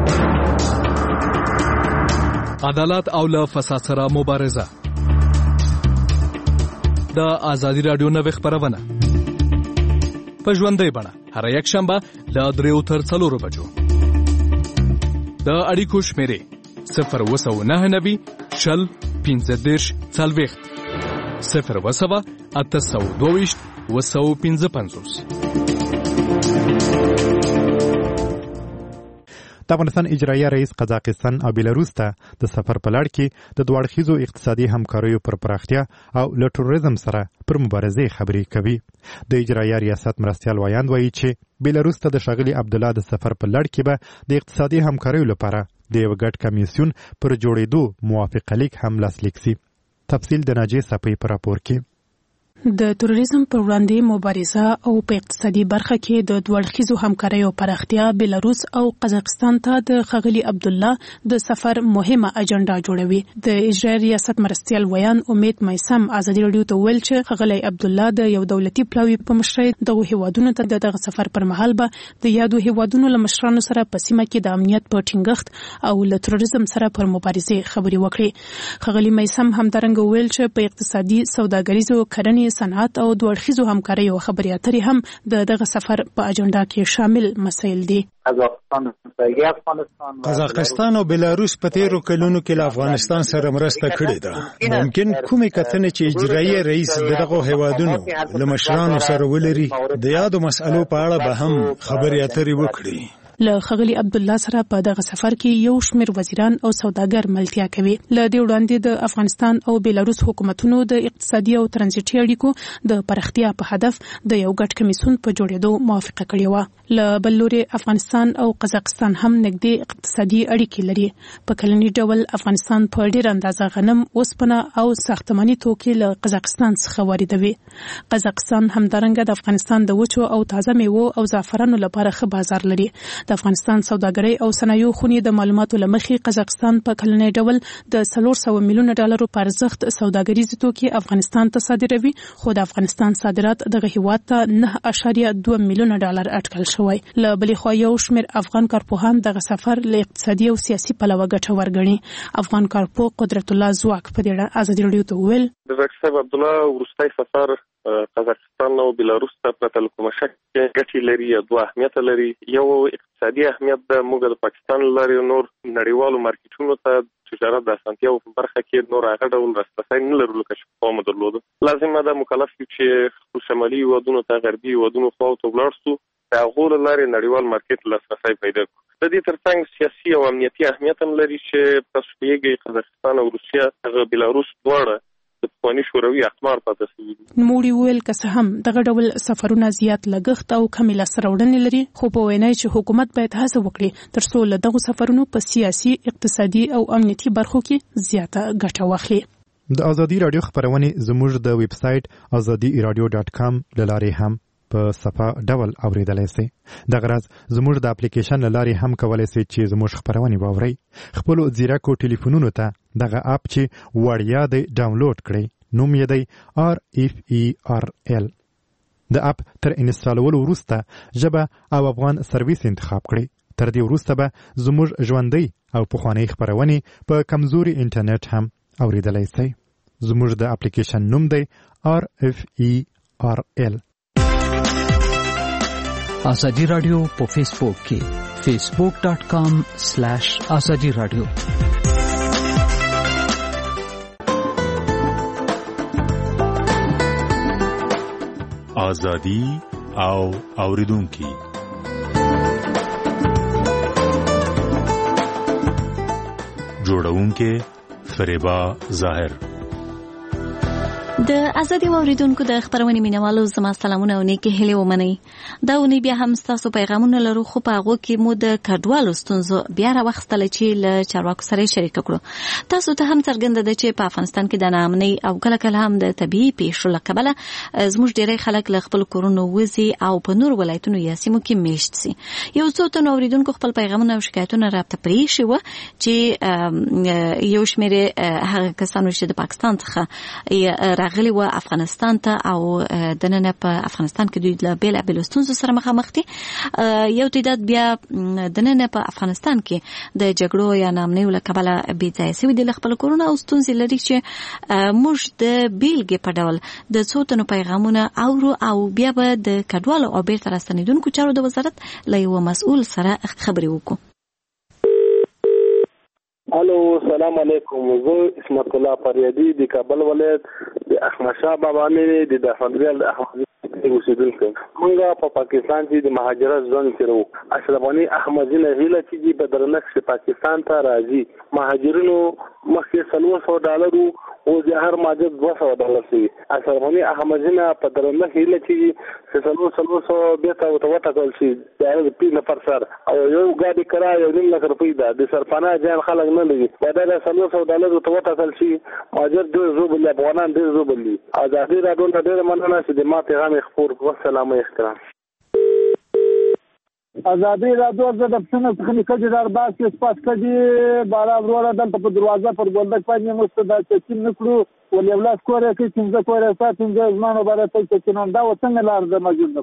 عدالت او له فساد سره مبارزه. د آزادی رادیو نوې خبرونه په ژوندۍ بڼه هر یک شنبه له دریو تر څلورو بجو. د اړیکو شمیرې صفر اوه سوه نهه نوي شل پنځه دېرش څلوېښت صفر اوه سوه اته سوه دوه ویشت اوه سوه پنځه پنځوس. د افغانستان اجرایه رئیس قزاقستان او بیلاروس ته د سفر په لړ کې د دوه اړخیزو اقتصادي همکاریو پر پراختیا او له ټوریزم سره پر مبارزې خبرې کوي. د اجرایه ریاست مرستیال وایاند وایي چې بیلاروس ته د ښاغلي عبدالله د سفر په لړ کې به د اقتصادي همکاریو لپاره د یو ګډ کمیسیون پر جوړېدو موافقه لیک هم لاسلیک سي. تفصیل د ناجیې سپۍ په راپور کې. د تروریزم پر وړاندې مبارزه او په اقتصادي برخه کې د دوه اړخیزو همکاریو پراختیا بیلاروس او قزاقستان ته د ښاغلي عبدالله د سفر مهمه اجنډا جوړوي. د اجرایي ریاست مرستیال ویان امید میسم ازادي رادیو ته ویل چې ښاغلی عبدالله د یو دولتي پلاوي په مشرۍ دغه هیوادونو ته دغه سفر پر مهال به د یادو هیوادونو له مشرانو سره په سیمه کې د امنیت په ټینګښت او له تروریزم سره پر مبارزې خبرې وکړي. ښاغلي میسم همدارنګه ویل چې په اقتصادي سوداګریزو کرنې صنعت او دوه اړخیزو همکاریو خبرې اترې هم د دغه سفر په اجنډا کې شامل مسایل دي. قزاقستان او بیلاروس په تیرو کلونو کې له افغانستان سره مرسته کړې ده. ممکن کومې کتنې چې اجرایي رئیس دغه هیوادونو له مشرانو سره ولري د یادو مسألو په اړه به هم خبرې اترې وکړي. له ښاغلي عبدالله سره په دغه سفر کې یو شمېر وزیران او سوداګر ملتیا کوي. له دې وړاندې د افغانستان او بیلاروس حکومتونو د اقتصادي او ترانزیټي اړیکو د پراختیا په هدف د یو ګډ کمیسیون په جوړېدو موافقه کړې وه. له بل لوري افغانستان او قزاقستان هم نږدې اقتصادي اړیکې لري. په کلني ډول افغانستان په ډېر اندازه غنم، اوسپنه او ساختماني توکي له قزاقستان څخه واردوي. قزاقستان همدارنګه د افغانستان د وچو او تازه میوو او زعفرانو لپاره ښه بازار لري. د افغانستان سوداګرۍ او صنایعو خونې د معلوماتو له مخې قزاقستان په کلنی ډول د څلور سوه میلیونه ډالرو په ارزښت سوداګریزې توکي افغانستان ته صادروي، خو د افغانستان صادرات دغه هیواد ته نه اعشاریه دوه میلیونه ډالر اټکل شوی. له بلې خوا یو شمېر افغان کارپوهان دغه سفر له اقتصادي او سیاسي پلوه ګټور ګڼي. افغان کارپوه قدرت الله ځواک په دې اړه ازادي رادیو ته وویل د ډاکټر صاحب عبدالله وروستی سفر قزاقستان او بیلاروس ته پرته له کومه شک ګټې لري یا دوه اهمیته لري. یو اقتصادي اهمیت د موږ د پاکستان لارې نور نړیوالو مارکیټونو ته تجارت د اسانتیاو په برخه کې نور هغه ډول رسرسی نه لرو لکه چې پخوا مو درلوده. لازمه ده مکلف یو چې خپل شمالي هیوادونو ته غربي هیوادونو خواو ته ولاړ سو، د هغو له لارې نړیوال مارکیټ لاسرسی پیدا کړو. د دې ترڅنګ سیاسي او امنیتي اهمیت هم لري چې تاسو پوهیږئ قزاقستان او روسیه هغه بیلاروس دواړه د پخواني شوروي اقمار پاتې شوي دي. نوموړي وویل که څه هم دغه ډول سفرونه زیات لګښت او کمې لاسته راوړنې لري، خو په وینا یې چې حکومت باید هڅه وکړي تر څو له دغو سفرونو په سیاسي، اقتصادي او امنیتي برخو کې زیاته ګټه واخلي. د ازادي رادیو خبرونه زموږ د ویب سټ ازادي رادیو ډاټ کام له لارې هم په صفه ډول اوریدلای شئ. دغه راز زموږ د اپلیکیشن له لارې هم کولای شئ چې زموږ خبرونه واورئ. خپل ځیرکو ټلیفونونو ته دغه اپ چې وړیا دی ډاونلوډ کړئ. نوم یې دی آر اف ای آر ال. د اپ تر انسټالولو وروسته ژبه او افغان سرویس انتخاب کړئ. تر دې وروسته به زموږ ژوندۍ او پخوانۍ خبرونه په کمزوري انټرنیټ هم اوریدلای شئ. زموږ د اپلیکیشن نوم دی آر اف ای آر ال. آزادی رادیو په فیسبوک کې facebook dot com slash azadi radio. آزادی او اوریدونکي جوړونکي فریبا ظاهر. د ازادي اوریدونکو د خبرونې مینوالو زما سلامونه او نیکی هیله ومنئ. دا ونی بیا هم تاسو پیغامونه لرو، خو په هغه کې مو د کډوالو ستونزو بیا راوخستل چې له چارواکو سره شریک کړو. تاسو ته هم څرګنده ده چې په افغانستان کې د ناامنۍ او کله کله هم د طبيعي پیښو له کبله زموږ ډیری خلک له خپل کورونو وځي او په نور ولایتونو یا سیمو کې میشت سي. یو څو تنو اوریدونکو خپل پیغامونه او شکایتونه رابطه پرې شي و چې یو شمېر هغه کسانو چې د پاکستان څخه راغلي و افغانستان ته او د نن په افغانستان کې دوی له بیل بیل ستونزو سره مخامخ دي. یو تعداد بیا د نن په افغانستان کې د جګړو یا ناامنۍ له کبله بې ځایه شوي دي، له خپل کورونه او ستونزې لري چې موږ د بیلګې په ډول د څو تنو پیغامونه اورو او بیا به د کډوالو او بیرته راستنېدونکو چارو د وزارت له یوه مسؤل سره خبرې وکړو. الو سلام علیکم. زه اسمت الله فریادي د کابل ولایت د احمد شاه بابا مې د دافندریال احمد اوسیدونکو. موږ په پاکستان کې د مهاجرت ژوند کړو. اشرف غنی احمدی نه هیله چې په درنښت پاکستان ته راځي. مهاجرینو مخکې څلور سوه ډالرو او د هر ماجر دوه سوه ډالر شي. اشرف غنی احمدی نه په درنښت هیله چې څلور څلور سوه بیرته ورته وټاکل شي د هغه پی نفر سر او یو ګاډي کرایه یو نیم لک روپۍ ده. د سرپناه جان خلک نه لګي دا د څلور سوه ډالر ورته وټاکل شي. ماجر ډېر زوبل افغانان ډېر زوبل دي. ازادي راډیو ته ډېره مننه چې د ما پیغام خپور کړو. سلام احترام. ازادي راډیو د پښتنو څخه نکړي دار باس کې سپاس کړي بارا وروره دلته په دروازه پر ګولډک باندې مستدا چې نکړو ولې ولاس کوره کې څنګه کوره سات څنګه زمانو بارا ته چې نن دا وڅنګ لار د موجود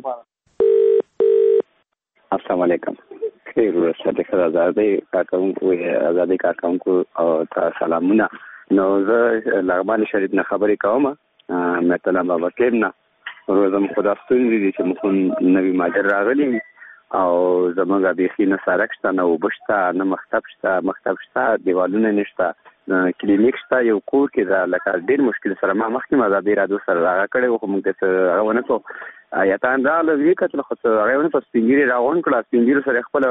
ده. السلام علیکم. خیر ورسره د آزادي کارکونکو آزادي کارکونکو او سلامونه. نو زه لغمان شریف نه خبرې کوم. مې طلب وکړم نه روزم خدا ستونزې دي چې موږ نوی ماجر راغلي او زموږ بیخي نه سړک شته، نه اوبه شته، نه مکتب شته. مکتب شته، دیوالونه نشته، کلینیک شته. یو کور کې دا لکه ډېر مشکل سره ما مخکې ازادي راډیو سره راغه کړی وو، خو موږ ته هغه ونه کړو. یتان راغله وی کتل خو هغه ونه په سپینګیري راغون کړه. سپینګیرو سره خپل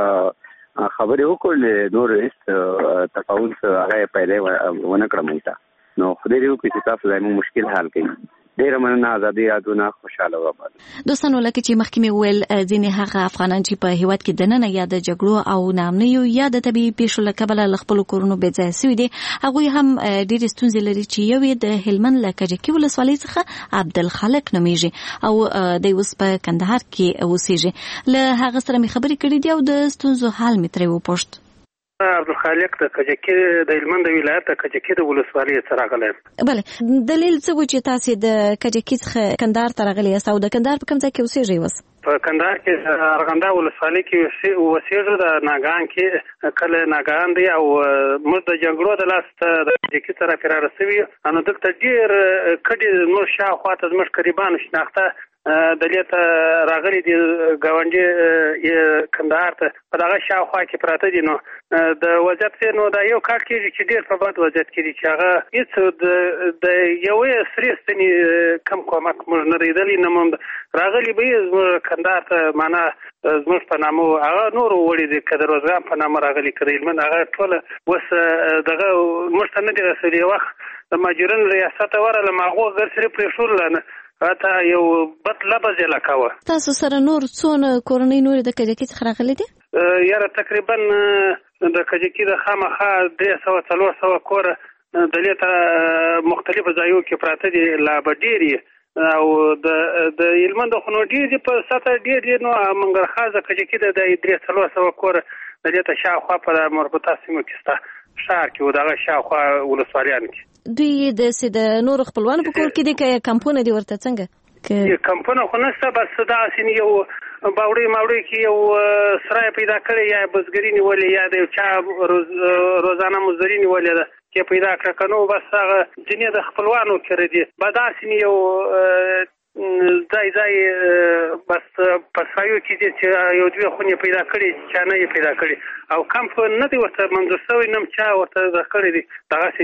خبرې وکړلې، نور هیڅ تفاوض هغه پیدا ونه کړه موږ ته. نو خدای دې وکړي چې تاسو زموږ مشکل حل کړئ. ډیره مننه. آزادي راډیو نه خوشاله وبال. دوستانو لکه چې مخکې مې ویل ځینې هغه افغانان چې په هیواد کې دننه یا د جګړو او ناامنیو یا د طبيعي پیښو له کبله له خپلو کورونو بې ځایه شوي دي، هغوی هم ډېرې ستونزې لري چې یو یې د هلمند له کجکي ولسوالۍ څخه عبدالخالق نومیږي او دی اوس په کندهار کې اوسېږي. له هغه سره مې خبرې کړې دي او د ستونزو حال مې ترې وپوښت. عبدالخالق د کجکي د هلمند ولایت د کجکي د ولسوالۍ څخه راغلی. بله، دلیل څه و چې تاسې د کجکي څخه کندهار ته راغلي یاست او د کندهار په کوم ځای کې اوسېږئ اوس؟ په کندهار کې ارغنده ولسوالۍ کې اوسېږو. د ناګهان کې کله ناګهان دی او موږ د جګړو د لاسه د کجکي طرف راره شوي، نو دلته ډېر کډې زموږ شاوخوا ته زموږ قریبانو شناخته دلیته راغلي دي ګاونډي کندهار ته په دغه شاوخوا کې پراته دي. نو د وضعیت نو دا یو کار کېږي چې ډېر په بد وضعیت کې دي چې هغه هېڅ د یوې سرې ستنې کم کومک موږ نه لیدلی نه موږ راغلي به یې زموږ کندهار ته معنا زموږ په نامه هغه نور وړي دي که د روزګان په نامه راغلي که د هلمند هغه ټوله اوس دغه موږ ته نه دي رسېدلي. یو وخت د مهاجرینو ریاست ورغلم هغو ګرسرې پرېښودله راته یو بد لبض یې لکوه. تاسو سره نور څونه کورنۍ نورې د کجکي څخه راغلي دي؟ یاره تقریبا د کجکي د خامخا درې سوه څلور سوه کوره دلې ته مختلفو ځایو کې پراته دي، لا به ډېر او د هلمند خو نو ډېر دي په سطحه ډېر دي. نو منګرخازه کجکي د درې څلور سوه کوره دلې ته شاوخوا په مربوطه سیمو کې شته، ښار کې و دغه شاوخوا ولسوالیانو کې. دوی د د نور خپلوانو په کور کې دي که کمپونه دي ورته څنګه؟ کمپونه خو نشته، بس داسې یو باوړی ماوړی کې یو سرای پیدا کړی، یا بزګري نیولې، یا د چا روز روزانه مزدوري نیولې ده چې پیدا کړه، که نو بس هغه ځینې د خپلوانو کړی دي. به داسې یو ځای ځای بس په سایو کې دي چې یو دوې خونې پیدا کړي، چا نه یې پیدا کړي، او کمپ نه دی ورته منظور شوی، نه چا ورته د کړی دي،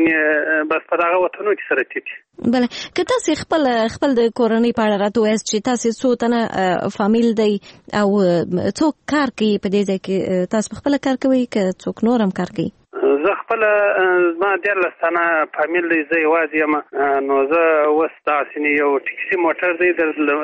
دغسې بس په دغه وطنو کې سره تیت. بله، که تاسې خپل خپل د کورنۍ په اړه راته ووایاست چې تاسې څو تنه فامیل دی او څوک کار کوي په دې ځای کې؟ تاسو په خپله کار کوئ که څوک نور هم کار کوي؟ زه خپله زما دیارلس تنه فامیل دی، زه یوازې یم. نو زه اوس داسې یو ټکسي موټر دی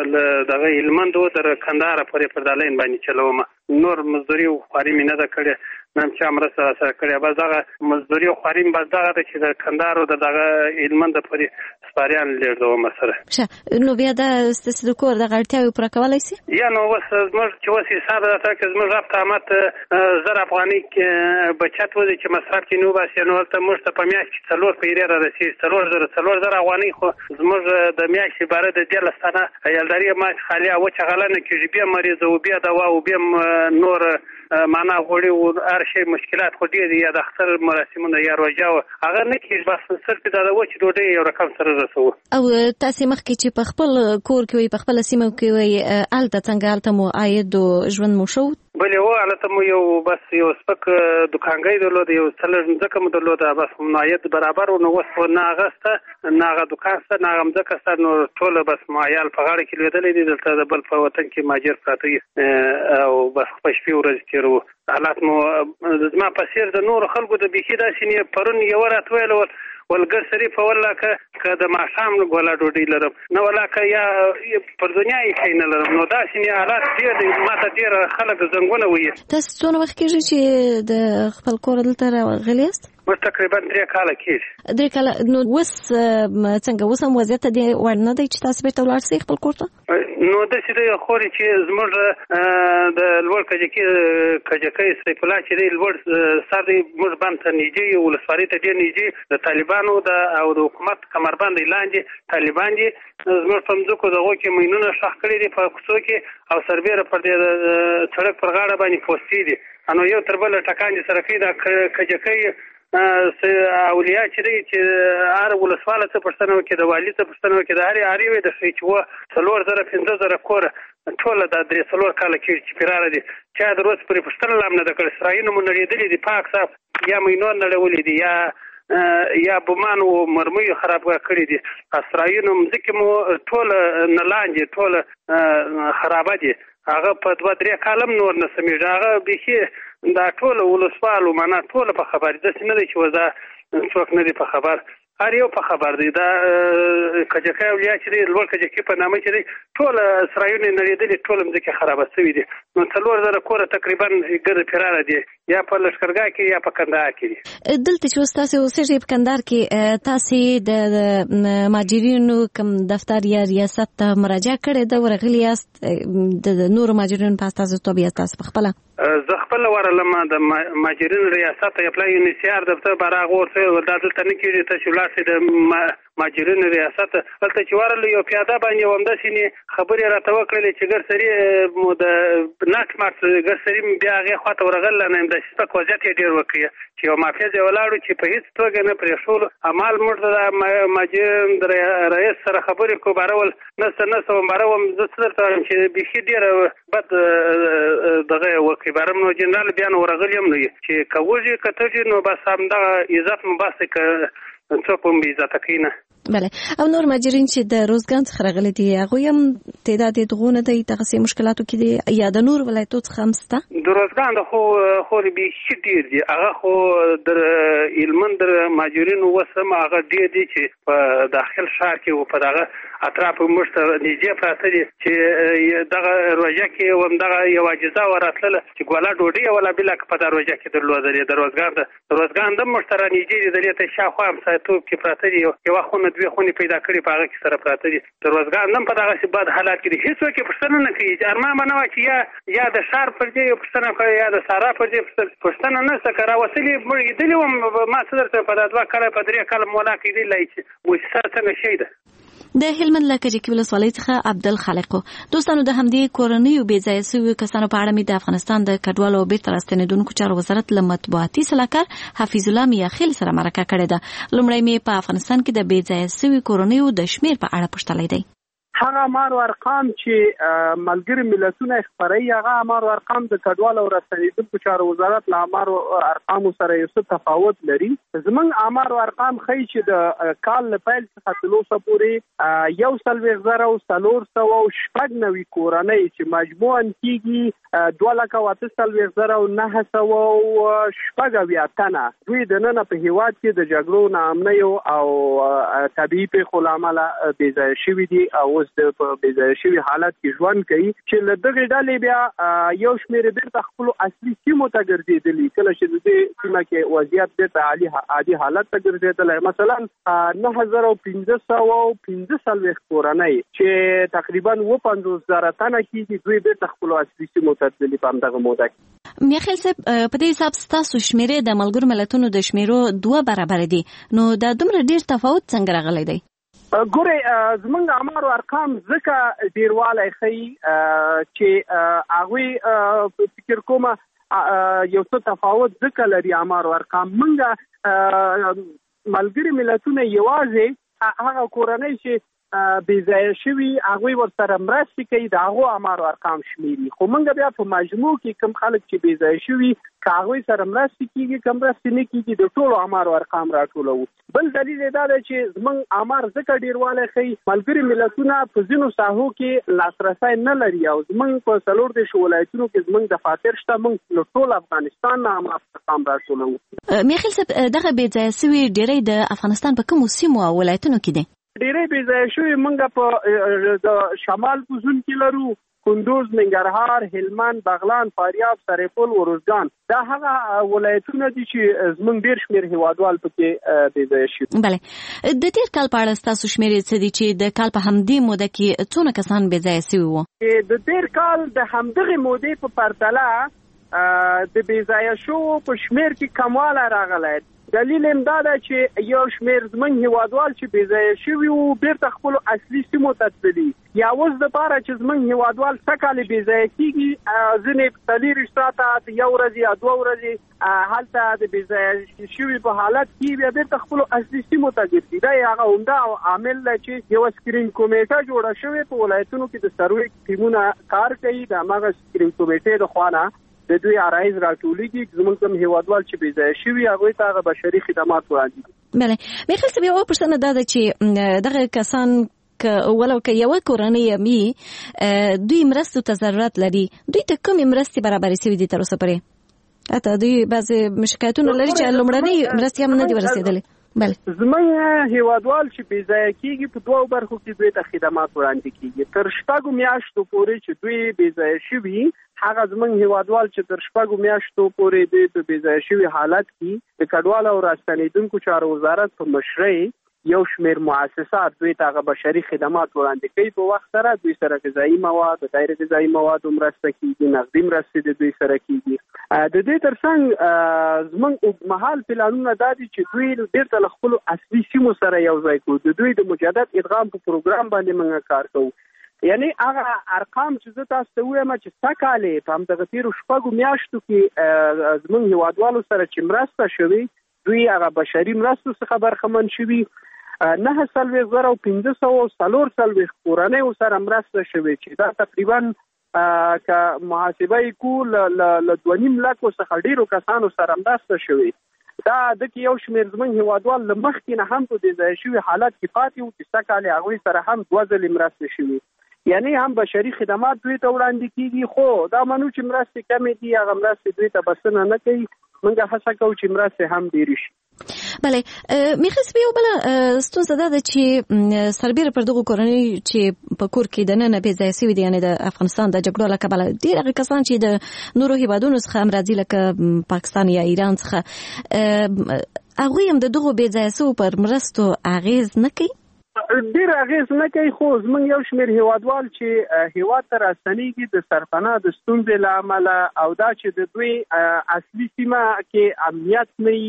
د دغه هلمند و تر کندهاره پورې پر دا لین باندې چلوم. نور مزدوري او خواري مې نه ده کړې، نه چا مرسته راسره کړې. بس دغه مزدوري او خواري بس دغه ده چې د کندهار او د دغه هلمند پورې سپاریان لېږدوم سره. ښه، نو بیا دا ستاسې د کور دغه اړتیاوې پوره کولی شي؟ یا نو اوس زموږ چې اوس حساب راته که زموږ رب قامت زر افغانۍ بچت وځي چې مصرف کې نه وباسي، نو هلته موږ ته په میاشت کې څلور پیرې را رسېږي، څلور زره څلور زره افغانۍ خو زموږ د میاشتې باره د دیارلس تنه یلداري ما چې خالي وچه غله نه کېږي، بیا مریض او بیا دوا او بیا نور معنا غوړي او هر شی مشکلات خو ډېر دي، یا د اختر مراسمونه یا روژه هغه نه کېږي، بس صرف دا د وچې ډوډۍ یو رقم سره رسوو. او تاسې مخکې چې په خپل کور کې وئ، په خپله سیمه کې وئ، هلته څنګه هلته مو عاید او ژوند مو ښه و؟ بلې و، هلته مو یو بس یو سپک دوکانګۍ درلود، یو څه لږ مځکه مو درلوده، بس عاید برابر و. نو اوس خو نه هغه شته، نه هغه دوکان شته، نه هغه مځکه شته، نو ټوله بس عیال په غاړه کې لوېدلی دي. دلته د بل په وطن کې مهاجر پراته دي او بس په شپې ورځې تېروو. حالات مو زما په څېر د نورو خلکو د بیخي داسې پرون یوه راته ویله ول ولګر شریف والله که د ماښام ګوله ډوډۍ لرم، نه والله که یا پر دنیا یې شی نه لرم. نو داسې حالات ډېر دی، ما ته ډېر خلک زنګونه وهي. تاسو څونه وخت کېږي چې د خپل کور دلته راغلي یاست؟ موږ تقریبا درې کاله کېږي. درې کاله. نو اوس څنګه اوس هم وضعیت دې وړ نه دی چې تاسو بېرته ولاړ شئ خپل کور ته؟ نو داسې دی خورې چې زموږ د لوړ کجکي کجکۍ سیف الله چې دی لوړ سر دی، موږ بند ته نږدې یو، ولسوالۍ ته ډېر نږدې، د طالبانو د او د حکومت کمربند لاندې طالبان دي. زموږ په مځکو دغو کې مینونه ښخ کړي دي په کوڅو کې، او سربیره پر دې سړک پر غاړه باندې پوستې دي. نو یو تر بله ټکان دي سره کوي. دا کجکۍ اولیا چې دی چې هر ولسواله څه پوښتنه وکړي، د والي څه پوښتنه وکړي، د هرې هرې وې د ښیي چې وه څلور زره پنځه زره کوره ټوله دا درې څلور کاله کېږي چې پیراره دي، چا د روز پورې پوښتنه لا هم نه ده کړې. سرایونه مو نړېدلي دي پاک صاف، یا مینو نړولي دي، یا یا بومان او مرمیو خرابګاه کړي دي. اسرایونه مځکې مو ټوله نه لاندې ټوله خرابه دي. هغه په دوه درې کاله هم نور نه سمېږي. هغه بیخي دا ټوله ولسوالو معنا ټوله په خبر دي، داسې نه دی چې وزا څوک نه دی په خبر، هر یو په خبر دی. دا کجکۍ اولیا چې دی لوړ کجکي په نامه چې دی ټوله سرایونه نړېدلي، ټوله مځکې خرابه شوي دي. نو څلور زره کوره تقریبا ګرد پیراره دي، یا په لښکرګاه کې یا په کندهار کې دي. دلته چې اوس تاسې اوسېږئ په کندهار کې، تاسې د مهاجرینو کوم دفتر یا ریاست ته مراجعه کړې ده؟ ورغلي یاست د نورو مهاجرینو په استازیتوب یا تاسو په خپله؟ زه خپله ورغلم د مهاجرینو ریاست ته، اپلای یو ان سی آر دفتر به راغی، ورته دا دلته نه کېږي، تاسې ولاړ شئ د مهاجرینو ریاست. هلته چې ورغلو یو پیاده باندې همداسې خبرې راته وکړلې چې ګرسري مو د ناټ مارټ ګرسري بیا هغې خوا ته ورغله، نه همداسې سپک وضعیت یې ډېر وکړي چې یو مافیا ځای ولاړو چې په هېڅ توګه نه پرېښولو. همال موږ د مهاجرین د رئیس سره خبرې کوو، بارول نسته نسته وم بارول زه څه درته وایم چې بیخي ډېره بد دغه یې وکړي. بارم نو جنرال بیا نو ورغلي هم نه وي چې که وږي که تږي نو بس همدغه عزت مو باسي، که څوک هم بې عزته کوي نه. بله. او نور مهاجرین چې د روزګان څخه راغلي دي، هغوی هم تعداد یې دغونه دی، دغسې مشکلاتو کې دي، یا د نور ولایتو څخه هم شته؟ د روزګان د خو خو بیخي ډېر دي. هغه خو د هلمند د مهاجرینو اوس هم هغه ډېر دي چې په داخل ښار کې و، په دغه اطرافو موږ ته نږدې پراته دي چې دغه روژه کې همدغه یو عاجزه وراتلله چې ګوله ډوډۍ یې ولا بله که په دا روژه کې درلودلې. د روزګان د روزګان د موږ ته رانږدې دي، د دې ته شاوخوا همسایتوب کې پراته دي، یوه خونه دوې خونې پیدا کړي په هغه کې سره پراته دي. د روزګان هم په دغسې بد حالات کې دي، هېڅوک یې پوښتنه نه کوي. ارمان به نه وه چې یا یا د ښار پر ځای یې پوښتنه کوي، یا د سارا پر ځای پوښتنه نشته. که راوتلي موږ لیدلي وم، ما څه درته په دا دوه کاله په درې کاله مولا کېدلی چې موسسه څنګه شی ده. د هلمند له کجکي ولسوالۍ څخه عبدالخالق. دوستانو د همدې کورنیو بې ځایه شویو کسانو په اړه مې د افغانستان د کډوالو او بیرته راستنېدونکو چارو وزارت له مطبوعاتي سلاکار حفیظ الله میاخیل سره مرکه کړې ده. لومړی مې په افغانستان کې د بې ځایه شویو کورنیو د شمېر په اړه پوښتلی دی. هغه امار او ارقام چې ملګري ملتونه خبري هغه امار او ارقام د کډوال او راستنېدونکو چارو وزارت له امار او ارقام سره یو څه تفاوت لري. زمونږ امار او ارقام ښیي چې د کال له پیل څخه تر اوسه پورې یو څلوېښت زره او څلور سوه او شپږ نوي کورنۍ چې مجموعاً کېږي دوه لکه او اته څلوېښت زره او نهه سوه او شپږ اویا تنه دوی دننه په هېواد کې د جګړو ناامنیو او طبیعي پیښو له امله بې ځایه شوي دي او اوس د په بې ځایه شوي حالت کې ژوند کوي چې له دغې ډلې بیا یو شمېر بیرته خپلو اصلي سیمو ته ګرځېدلي کله چې د دې سیمه کې وضعیت بیرته عالي عادي حالت ته ګرځېدلی. مثلا نهه زره او پنځه سوه او پنځه څلوېښت کورنۍ چې تقریبا اووه پنځوس زره تنه کېږي دوی بیرته خپلو اصلي سیمو ته تللي په همدغه موده کې. میاخیل صاحب په دې حساب ستاسو شمېرې د ملګرو ملتونو د شمېرو دوه برابره دي نو دا دومره ډېر تفاوت څنګه راغلی دی؟ ګورې زمونږ امار او ارقام ځکه ډیروالی ښیي چې هغوی فکر کومه یو څه تفاوت ځکه لري امار او ارقام. موږ ملګري ملتونه یوازې هغه کورنۍ چې بې ځایه شوي هغوی ورسره مرستې کوي د هغو امار او ارقام شمېري خو موږ بیا په مجموع کې کوم خلک چې بې ځایه شوي که هغوی سره مرستې کېږي که مرستې نه کېږي د ټولو امار او ارقام راټولوو. بل دلیل یې دا دی چې زموږ امار ځکه ډېروالی ښیي ملګري ملتونه په ځینو ساحو کې لاسرسی نه لري او زموږ په څلور دېرشو ولایتونو کې زموږ دفاتر شته موږ له ټول افغانستان نه امار ارقام راټولوو. میاخیل صاحب دغه بې ځایه شوي ډېری د افغانستان په کومو سیمو او ولایتونو کې دي؟ ډېری بې ځایه شوي موږ په د شمال په زون کې لرو کندوز، ننګرهار، هلمند، بغلان، فاریاب، سرپل، ارزګان. دا هغه ولایتونه دي چې زموږ ډېر شمېر هیوادوال پکې بې ځایه شوي. بله د تېر کال په اړه ستاسو شمېرې څه دي چې د کال په همدې موده کې څونه کسان بې ځایه شوي وو؟ د تېر کال د همدغې مودې په پرتله د بې ځایه شوو په شمېر کې کموالی راغلی. دلیل هم دا ده چې یو شمېر زموږ هیوادوال چې بې ځایه شوي وو بیرته خپلو اصلي سیمو ته تللي یا اوس دپاره چې زموږ هیوادوال څه کالې بې ځایه کېږي ځینې څلېرویشت ساعته یو ورځې یا دوه ورځې هلته د بې ځایه شوي په حالت کې بیا بیرته خپلو اصلي سیمو ته ګرځي. دا یې هغه عمده عامل دی چې یوه سکرین کمیټه جوړه شوې په ولایتونو کې د سروې ټیمونه کار کوي د هماغه سکرین کمیټې د خوا نه د دوی عرایض راټولېږي زموږ کوم هیوادوال چې بې ځایه شوي هغوی ته هغه بشري خدمات وړاندې دي. بله میاخیل صاحب یوه پوښتنه دا ده چې دغه کسان ولو که یوه کورنۍ وي دوی مرستو ته ضرورت لري دوی ته کومې مرستې برابرې شوي دي تر اوسه پورې؟ حتی دوی بعضې شکایتونه لري چې لومړنۍ مرستې هم نه دي ورسېدلې. بله زموږ هیوادوال چې بې ځایه کېږي په دوو برخو کې دوی ته خدمات وړاندې کېږي. تر شپږو میاشتو پورې چې دوی بې ځایه شوي هغه زموږ هیوادوال چې تر شپږو میاشتو پورې دوی په بې ځایه شوي حالت کې د کډوالو او راستنېدونکو چارو وزارت په مشرۍ یو شمېر مؤسسات دوی ته هغه بشري خدمات وړاندې کوي. په وخت سره دوی سره غذایي مواد غیر غذایي موادو مرسته کېږي نغدي مرستې د دوی سره کېږي. د دې ترڅنګ زموږ اوږدمهال پلانونه دا دي چې دوی بیرته له خپلو اصلي سیمو سره یو ځای کړو. د دوی د مجدد ادغام په پروګرام باندې موږ کار کوو. یعنی هغه ارقام چې زه تاسو ته ووایم چې څه کالې په همدغه تېرو شپږو میاشتو کې زموږ هیوادوالو سره چې مرسته شوې دوی هغه بشري مرستو څخه برخمن شوي نهه څلوېښت زره او پنځه سوه او څلور څلوېښت کورنیو سره مرسته شوې چې دا تقریبا که محاسبه یې کړو له دوه نیم لکو څخه ډېرو کسانو سره مرسته شوې. دا دکې یو شمېر زموږ هیوادوال له مخکې نه هم په بې ځایه شوي حالت کې پاتې وو چې څه کالې هغوی سره هم دوه ځلې مرستې شوي. یعنی هم بشري خدمات دوی ته وړاندې کېږي خو دا منو چې مرستې کمې دي هغه مرستې دوی ته بسنه نه کوي. موږ هڅه کوو چې مرستې هم ډېرې شي. بله میاخیل صاحب یو بله ستونزه دا ده چې سربیره پر دغو کورنۍ چې په کور کې دننه بې ځایه شوي دي یعنې د افغانستان د جګړو له کبله ډېر هغه کسان چې د نورو هیوادونو څخه هم راځي لکه پاکستان یا ایران څخه هغوی هم د دغو بې ځایه شوو پر مرستو اغېز نه کوي؟ ډېر اغېز نه کوي خو زموږ یو شمېر هیوادوال چې هیواد ته راستنېږي د سرپناه د ستونزې له امله او دا چې د دوی اصلي سیمه کې امنیت نه وي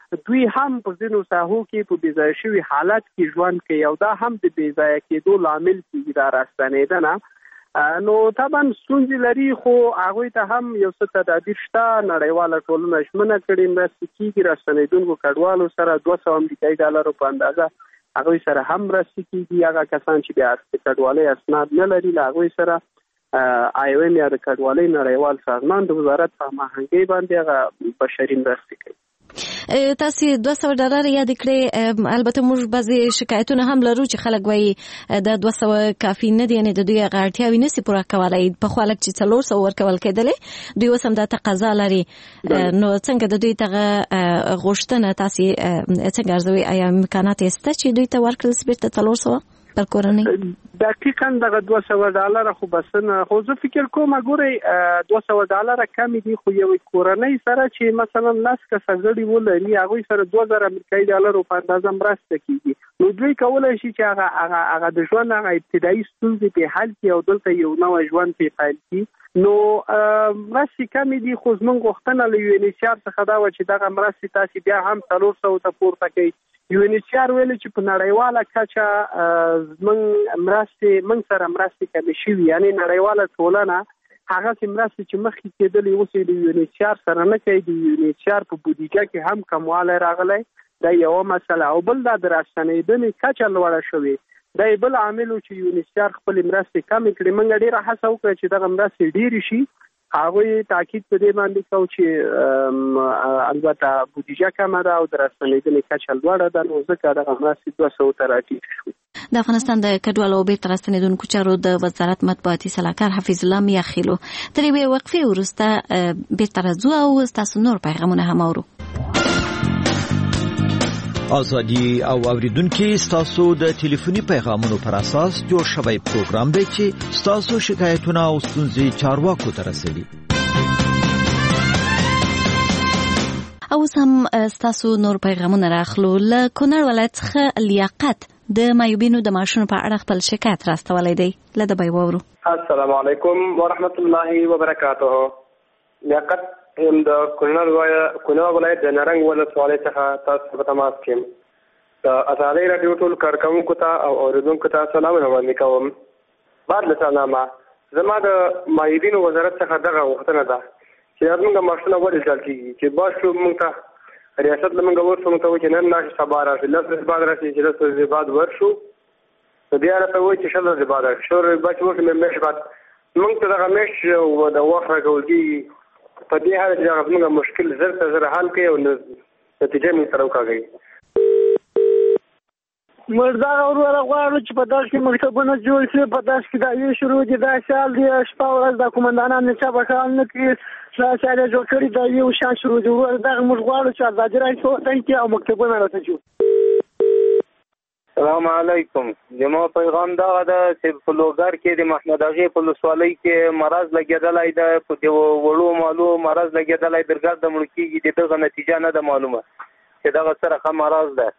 دوی هم په ځینو ساحو کې په بې ځایه شوي حالت کې ژوند کوي او دا هم د بې ځایه کېدو لامل کېږي دا راستنېدنه. نو طبعا ستونزې لري خو هغوی ته هم یو څه تدابیر شته. نړیواله ټولنه ژمنه کړې مرستې کېږي راستنېدونکو کډوالو سره دوه سوه امریکایي ډالرو په اندازه هغوی سره هم مرستې کېږي. هغه کسان چې بیا د کډوالۍ اسناد نه لري له هغوی سره آی او ایم یا د کډوالۍ نړیوال سازمان د وزارت په هماهنګۍ باندې هغه بشري مرستې کوي. تاسو دوه سوه ډالر یاد کړئ. البته موږ بعضی شکایتونه هم لرو چې خلک وایي د دوه سوه کافي نه دي، یعنې د دوی هغه اړتیاوې نشي پوره کولی. پخوا لږ چې څلور سوه ورکول کېدلې، دوی اوس هم دا تقاضا لري. نو څنګه د دوی دغه غوښتنه تاسو څنګه ارزوئ؟ آیا امکانات شته چې دوی ته ورکړل شي بیرته څلور سوه پر کورنۍ؟ دقیقاً دغه دوه سوه ډالره خو بسنه، خو زه فکر کوم ګورئ دوه سوه ډالره کمې دي، خو یوې کورنۍ سره چې مثلا لس کسه غړي ولري هغوی سره دوه زره امریکایي ډالرو په اندازه مرسته کېږي. نو دوی کولی شي چې هغه هغه هغه د ژوند هغه ابتدایي ستونزې پرې حل کړي او دلته یو نوی ژوند پرې پیل کړي. نو مرستې کمې دي، خو زموږ غوښتنه له یو ان ایچ آر څخه دا وه چې دغه مرستې تاسې بیا هم څلور سوو ته پورته کوي. یو ان ایچ آر ویلي چې په نړیواله کچه زموږ مرستې موږ سره مرستې کمې شوي، یعنې نړیواله ټولنه هغسې مرستې چې مخکې کېدلې اوس یې د یو ان ایچ آر سره نه کوي. د یو ان ایچ آر په بودیجه کې هم کموالی راغلی، دا یوه مسله. او بل دا د راستنېدنې کچه لوړه شوې، دا یې بل عامل و چې یو ان ایچ آر خپلې مرستې کمې کړې. موږ ډېره هڅه وکړه چې دغه مرستې ډېرې شي. هغوی تاکید په دې باندې کوو چې البته بودیجه کمه ده او د راستنېدنې کچه لوړه ده، نو ځکه دغه مرستې دوه سوو ته راټیټ شوې. د افغانستان د کډوالو او بیرته راستنېدونکو چارو د وزارت مطبوعاتي سلاکار حفیظ الله میاخیلو تر یوې وقفې وروسته بیرته راځو او ستاسو نور پیغامونه هم اورو. ازادي او اوریدونکو ستاسو د ټلیفوني پیغامونو پر اساس جوړ شوی پروګرام دی چې ستاسو شکایتونه او ستونزې چارواکو ته رسوي. او سم ستاسو نور پیغامونه راخلو. له کونړ ولایت څخه لیاقت د مایوبینو د معاشونو په اړه خپل شکایت راستولی دی. له د بیوورو. السلام علیکم ورحمت الله وبرکاته. لیاقت هم د کونړ ولایت د نرنګ ولسوالۍ څخه تاسو په تماس کې یم. د ازادۍ راډیو ټول کارکوونکو ته او اورېدونکو ته سلامونه وړاندې کوم. بعد له سلامه زما د مایوبینو وزارت څخه دغه غوښتنه ده چې زموږ معاشونه ولې ډال کېږي چې باید شو موږ ته ریاست له موږ ورسو موږ ته وایي چې نن راشي سبا راشي، لس ورځې بعد راشي چې لس ورځې بعد ورشو، نو بیا راته وایي چې شل ورځې بعد راشي، شل ورځې بعد چې وکړو میاشت بعد موږ ته دغه میاشت د وخت راکول کېږي. په دې حال کې هغه زموږ مشکل زر ته زر حل کوي او نتیجه موږ سره وکاږي. موږ دا وروره غواړو چې په دغه کې مکتبونه جوړ شي، په دغه کې دا یې شروع دي، دا سیال دي شپه ورځ د کومندانان نه چا به کار نه کوي، دا سیال یې جوړ کړي، دا یو شان شروع دي. دغه موږ غواړو چې ازادي راځي وطن کې او مکتبونه راته جوړ. السلام علیکم. زما پیغام دا ده چې په لوګر کې د محمد اغې په ولسوالۍ کې مرض لګېدلی ده، په دې وړو مالو مرض لګېدلی، درګرد د مړه کېږي، د دغه نتیجه نه ده معلومه چې دغه سره ښه مرض ده.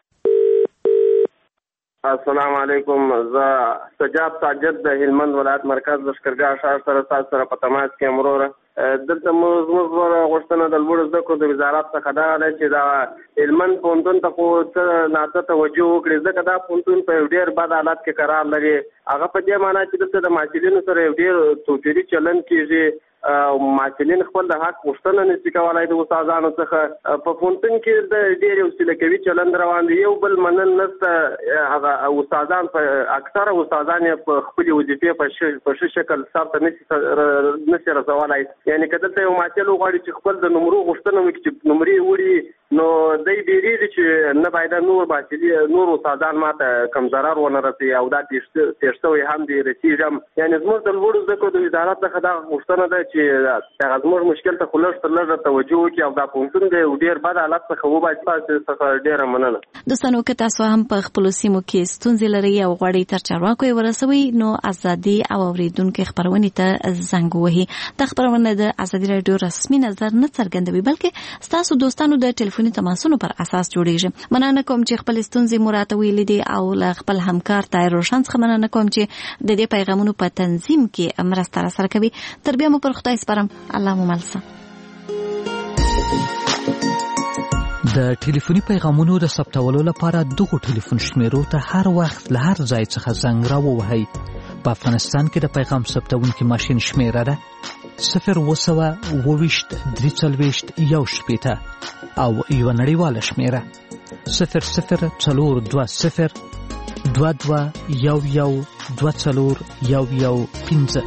السلام علیکم. زه سجاد ساجد د هلمند ولایت مرکز لښکرګاه ښار سره تاسو سره په تماس کې یم. وروره دلته زموږ غوښتنه د لوړو زده کړو د وزارت څخه دا ده چې دا هلمند پوهنتون ته خو څه ناڅه توجه وکړي، ځکه دا پوهنتون په یو ډېر بد حالت کې قرار لري. هغه په دې معنا چې دلته د محصلینو سره یو ډېر توپیري چلند کېږي او محصلین خپل د حق غوښتنه نشي کولی د استادانو څخه. په پوهنتون کې د ډېر یو سیله کوي چلند روان دی، یو بل منل نشته. هغه استادان په اکثره استادان یې په خپلې وظیفې په ښه شکل سرته نشي رسولی. یعنې که دلته یو محصل وغواړي چې خپل د نمرو غوښتنه وکړي چې نمرې وړي، نو دی بیریږي چې نه باید نور محصلین نور استادان ماته کم ضرر ونه رسوي او دا تېر شوی هم دی رسېږم. یعنې زموږ د لوړو زده کړو د وزارت څخه دا غوښتنه ده چې هغه زموږ مشکل ته خو لږ تر لږه توجه وکړي او دا پوهنتون د یو ډېر بد حالت څخه وباسي. تاسو څخه ډېره مننه. دوستانو که تاسو هم په خپلو سیمو کې ستونزې لرئ او غواړئ تر چارواکو یې ورسوئ، نو ازادي او اورېدونکو خپرونې ته زنګ ووهئ. دا خپرونه د ازادي راډیو رسمي نظر نه څرګندوي، بلکې ستاسو دوستانو د ټلیفوني تماسونو پر اساس جوړیږي. مننه کوم چې خپل ستونزې مو راته ویلې دي او له خپل همکار طاهر روشن څخه مننه کوم چې د دې پیغامونو په تنظیم کې مرسته راسره کوي. تر بیا مو پر خدای سپارم. الله مو مل شه. د ټلیفوني پیغامونو د ثبتولو لپاره دغه ټلیفون شمیرو ته هر وخت له هر ځای څخه زنګ راووهئ. په افغانستان کې د پیغام ثبتونکي ماشین شمیره ده صفر اوه سوه اوه ویشت درې څلوېښت یو شپېته او یوه نړیواله شمیره صفر صفر څلور دوه صفر دوه دوه یو یو دوه څلور یو یو پنځه.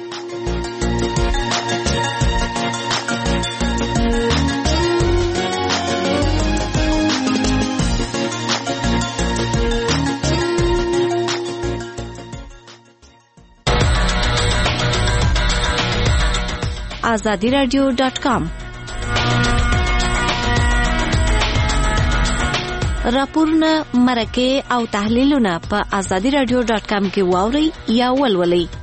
آزادی رادیو ډاټ کام راپورونه، مرکې او تحلیلونه په آزادی رادیو ډاټ کام کې واورئ یا ولولئ.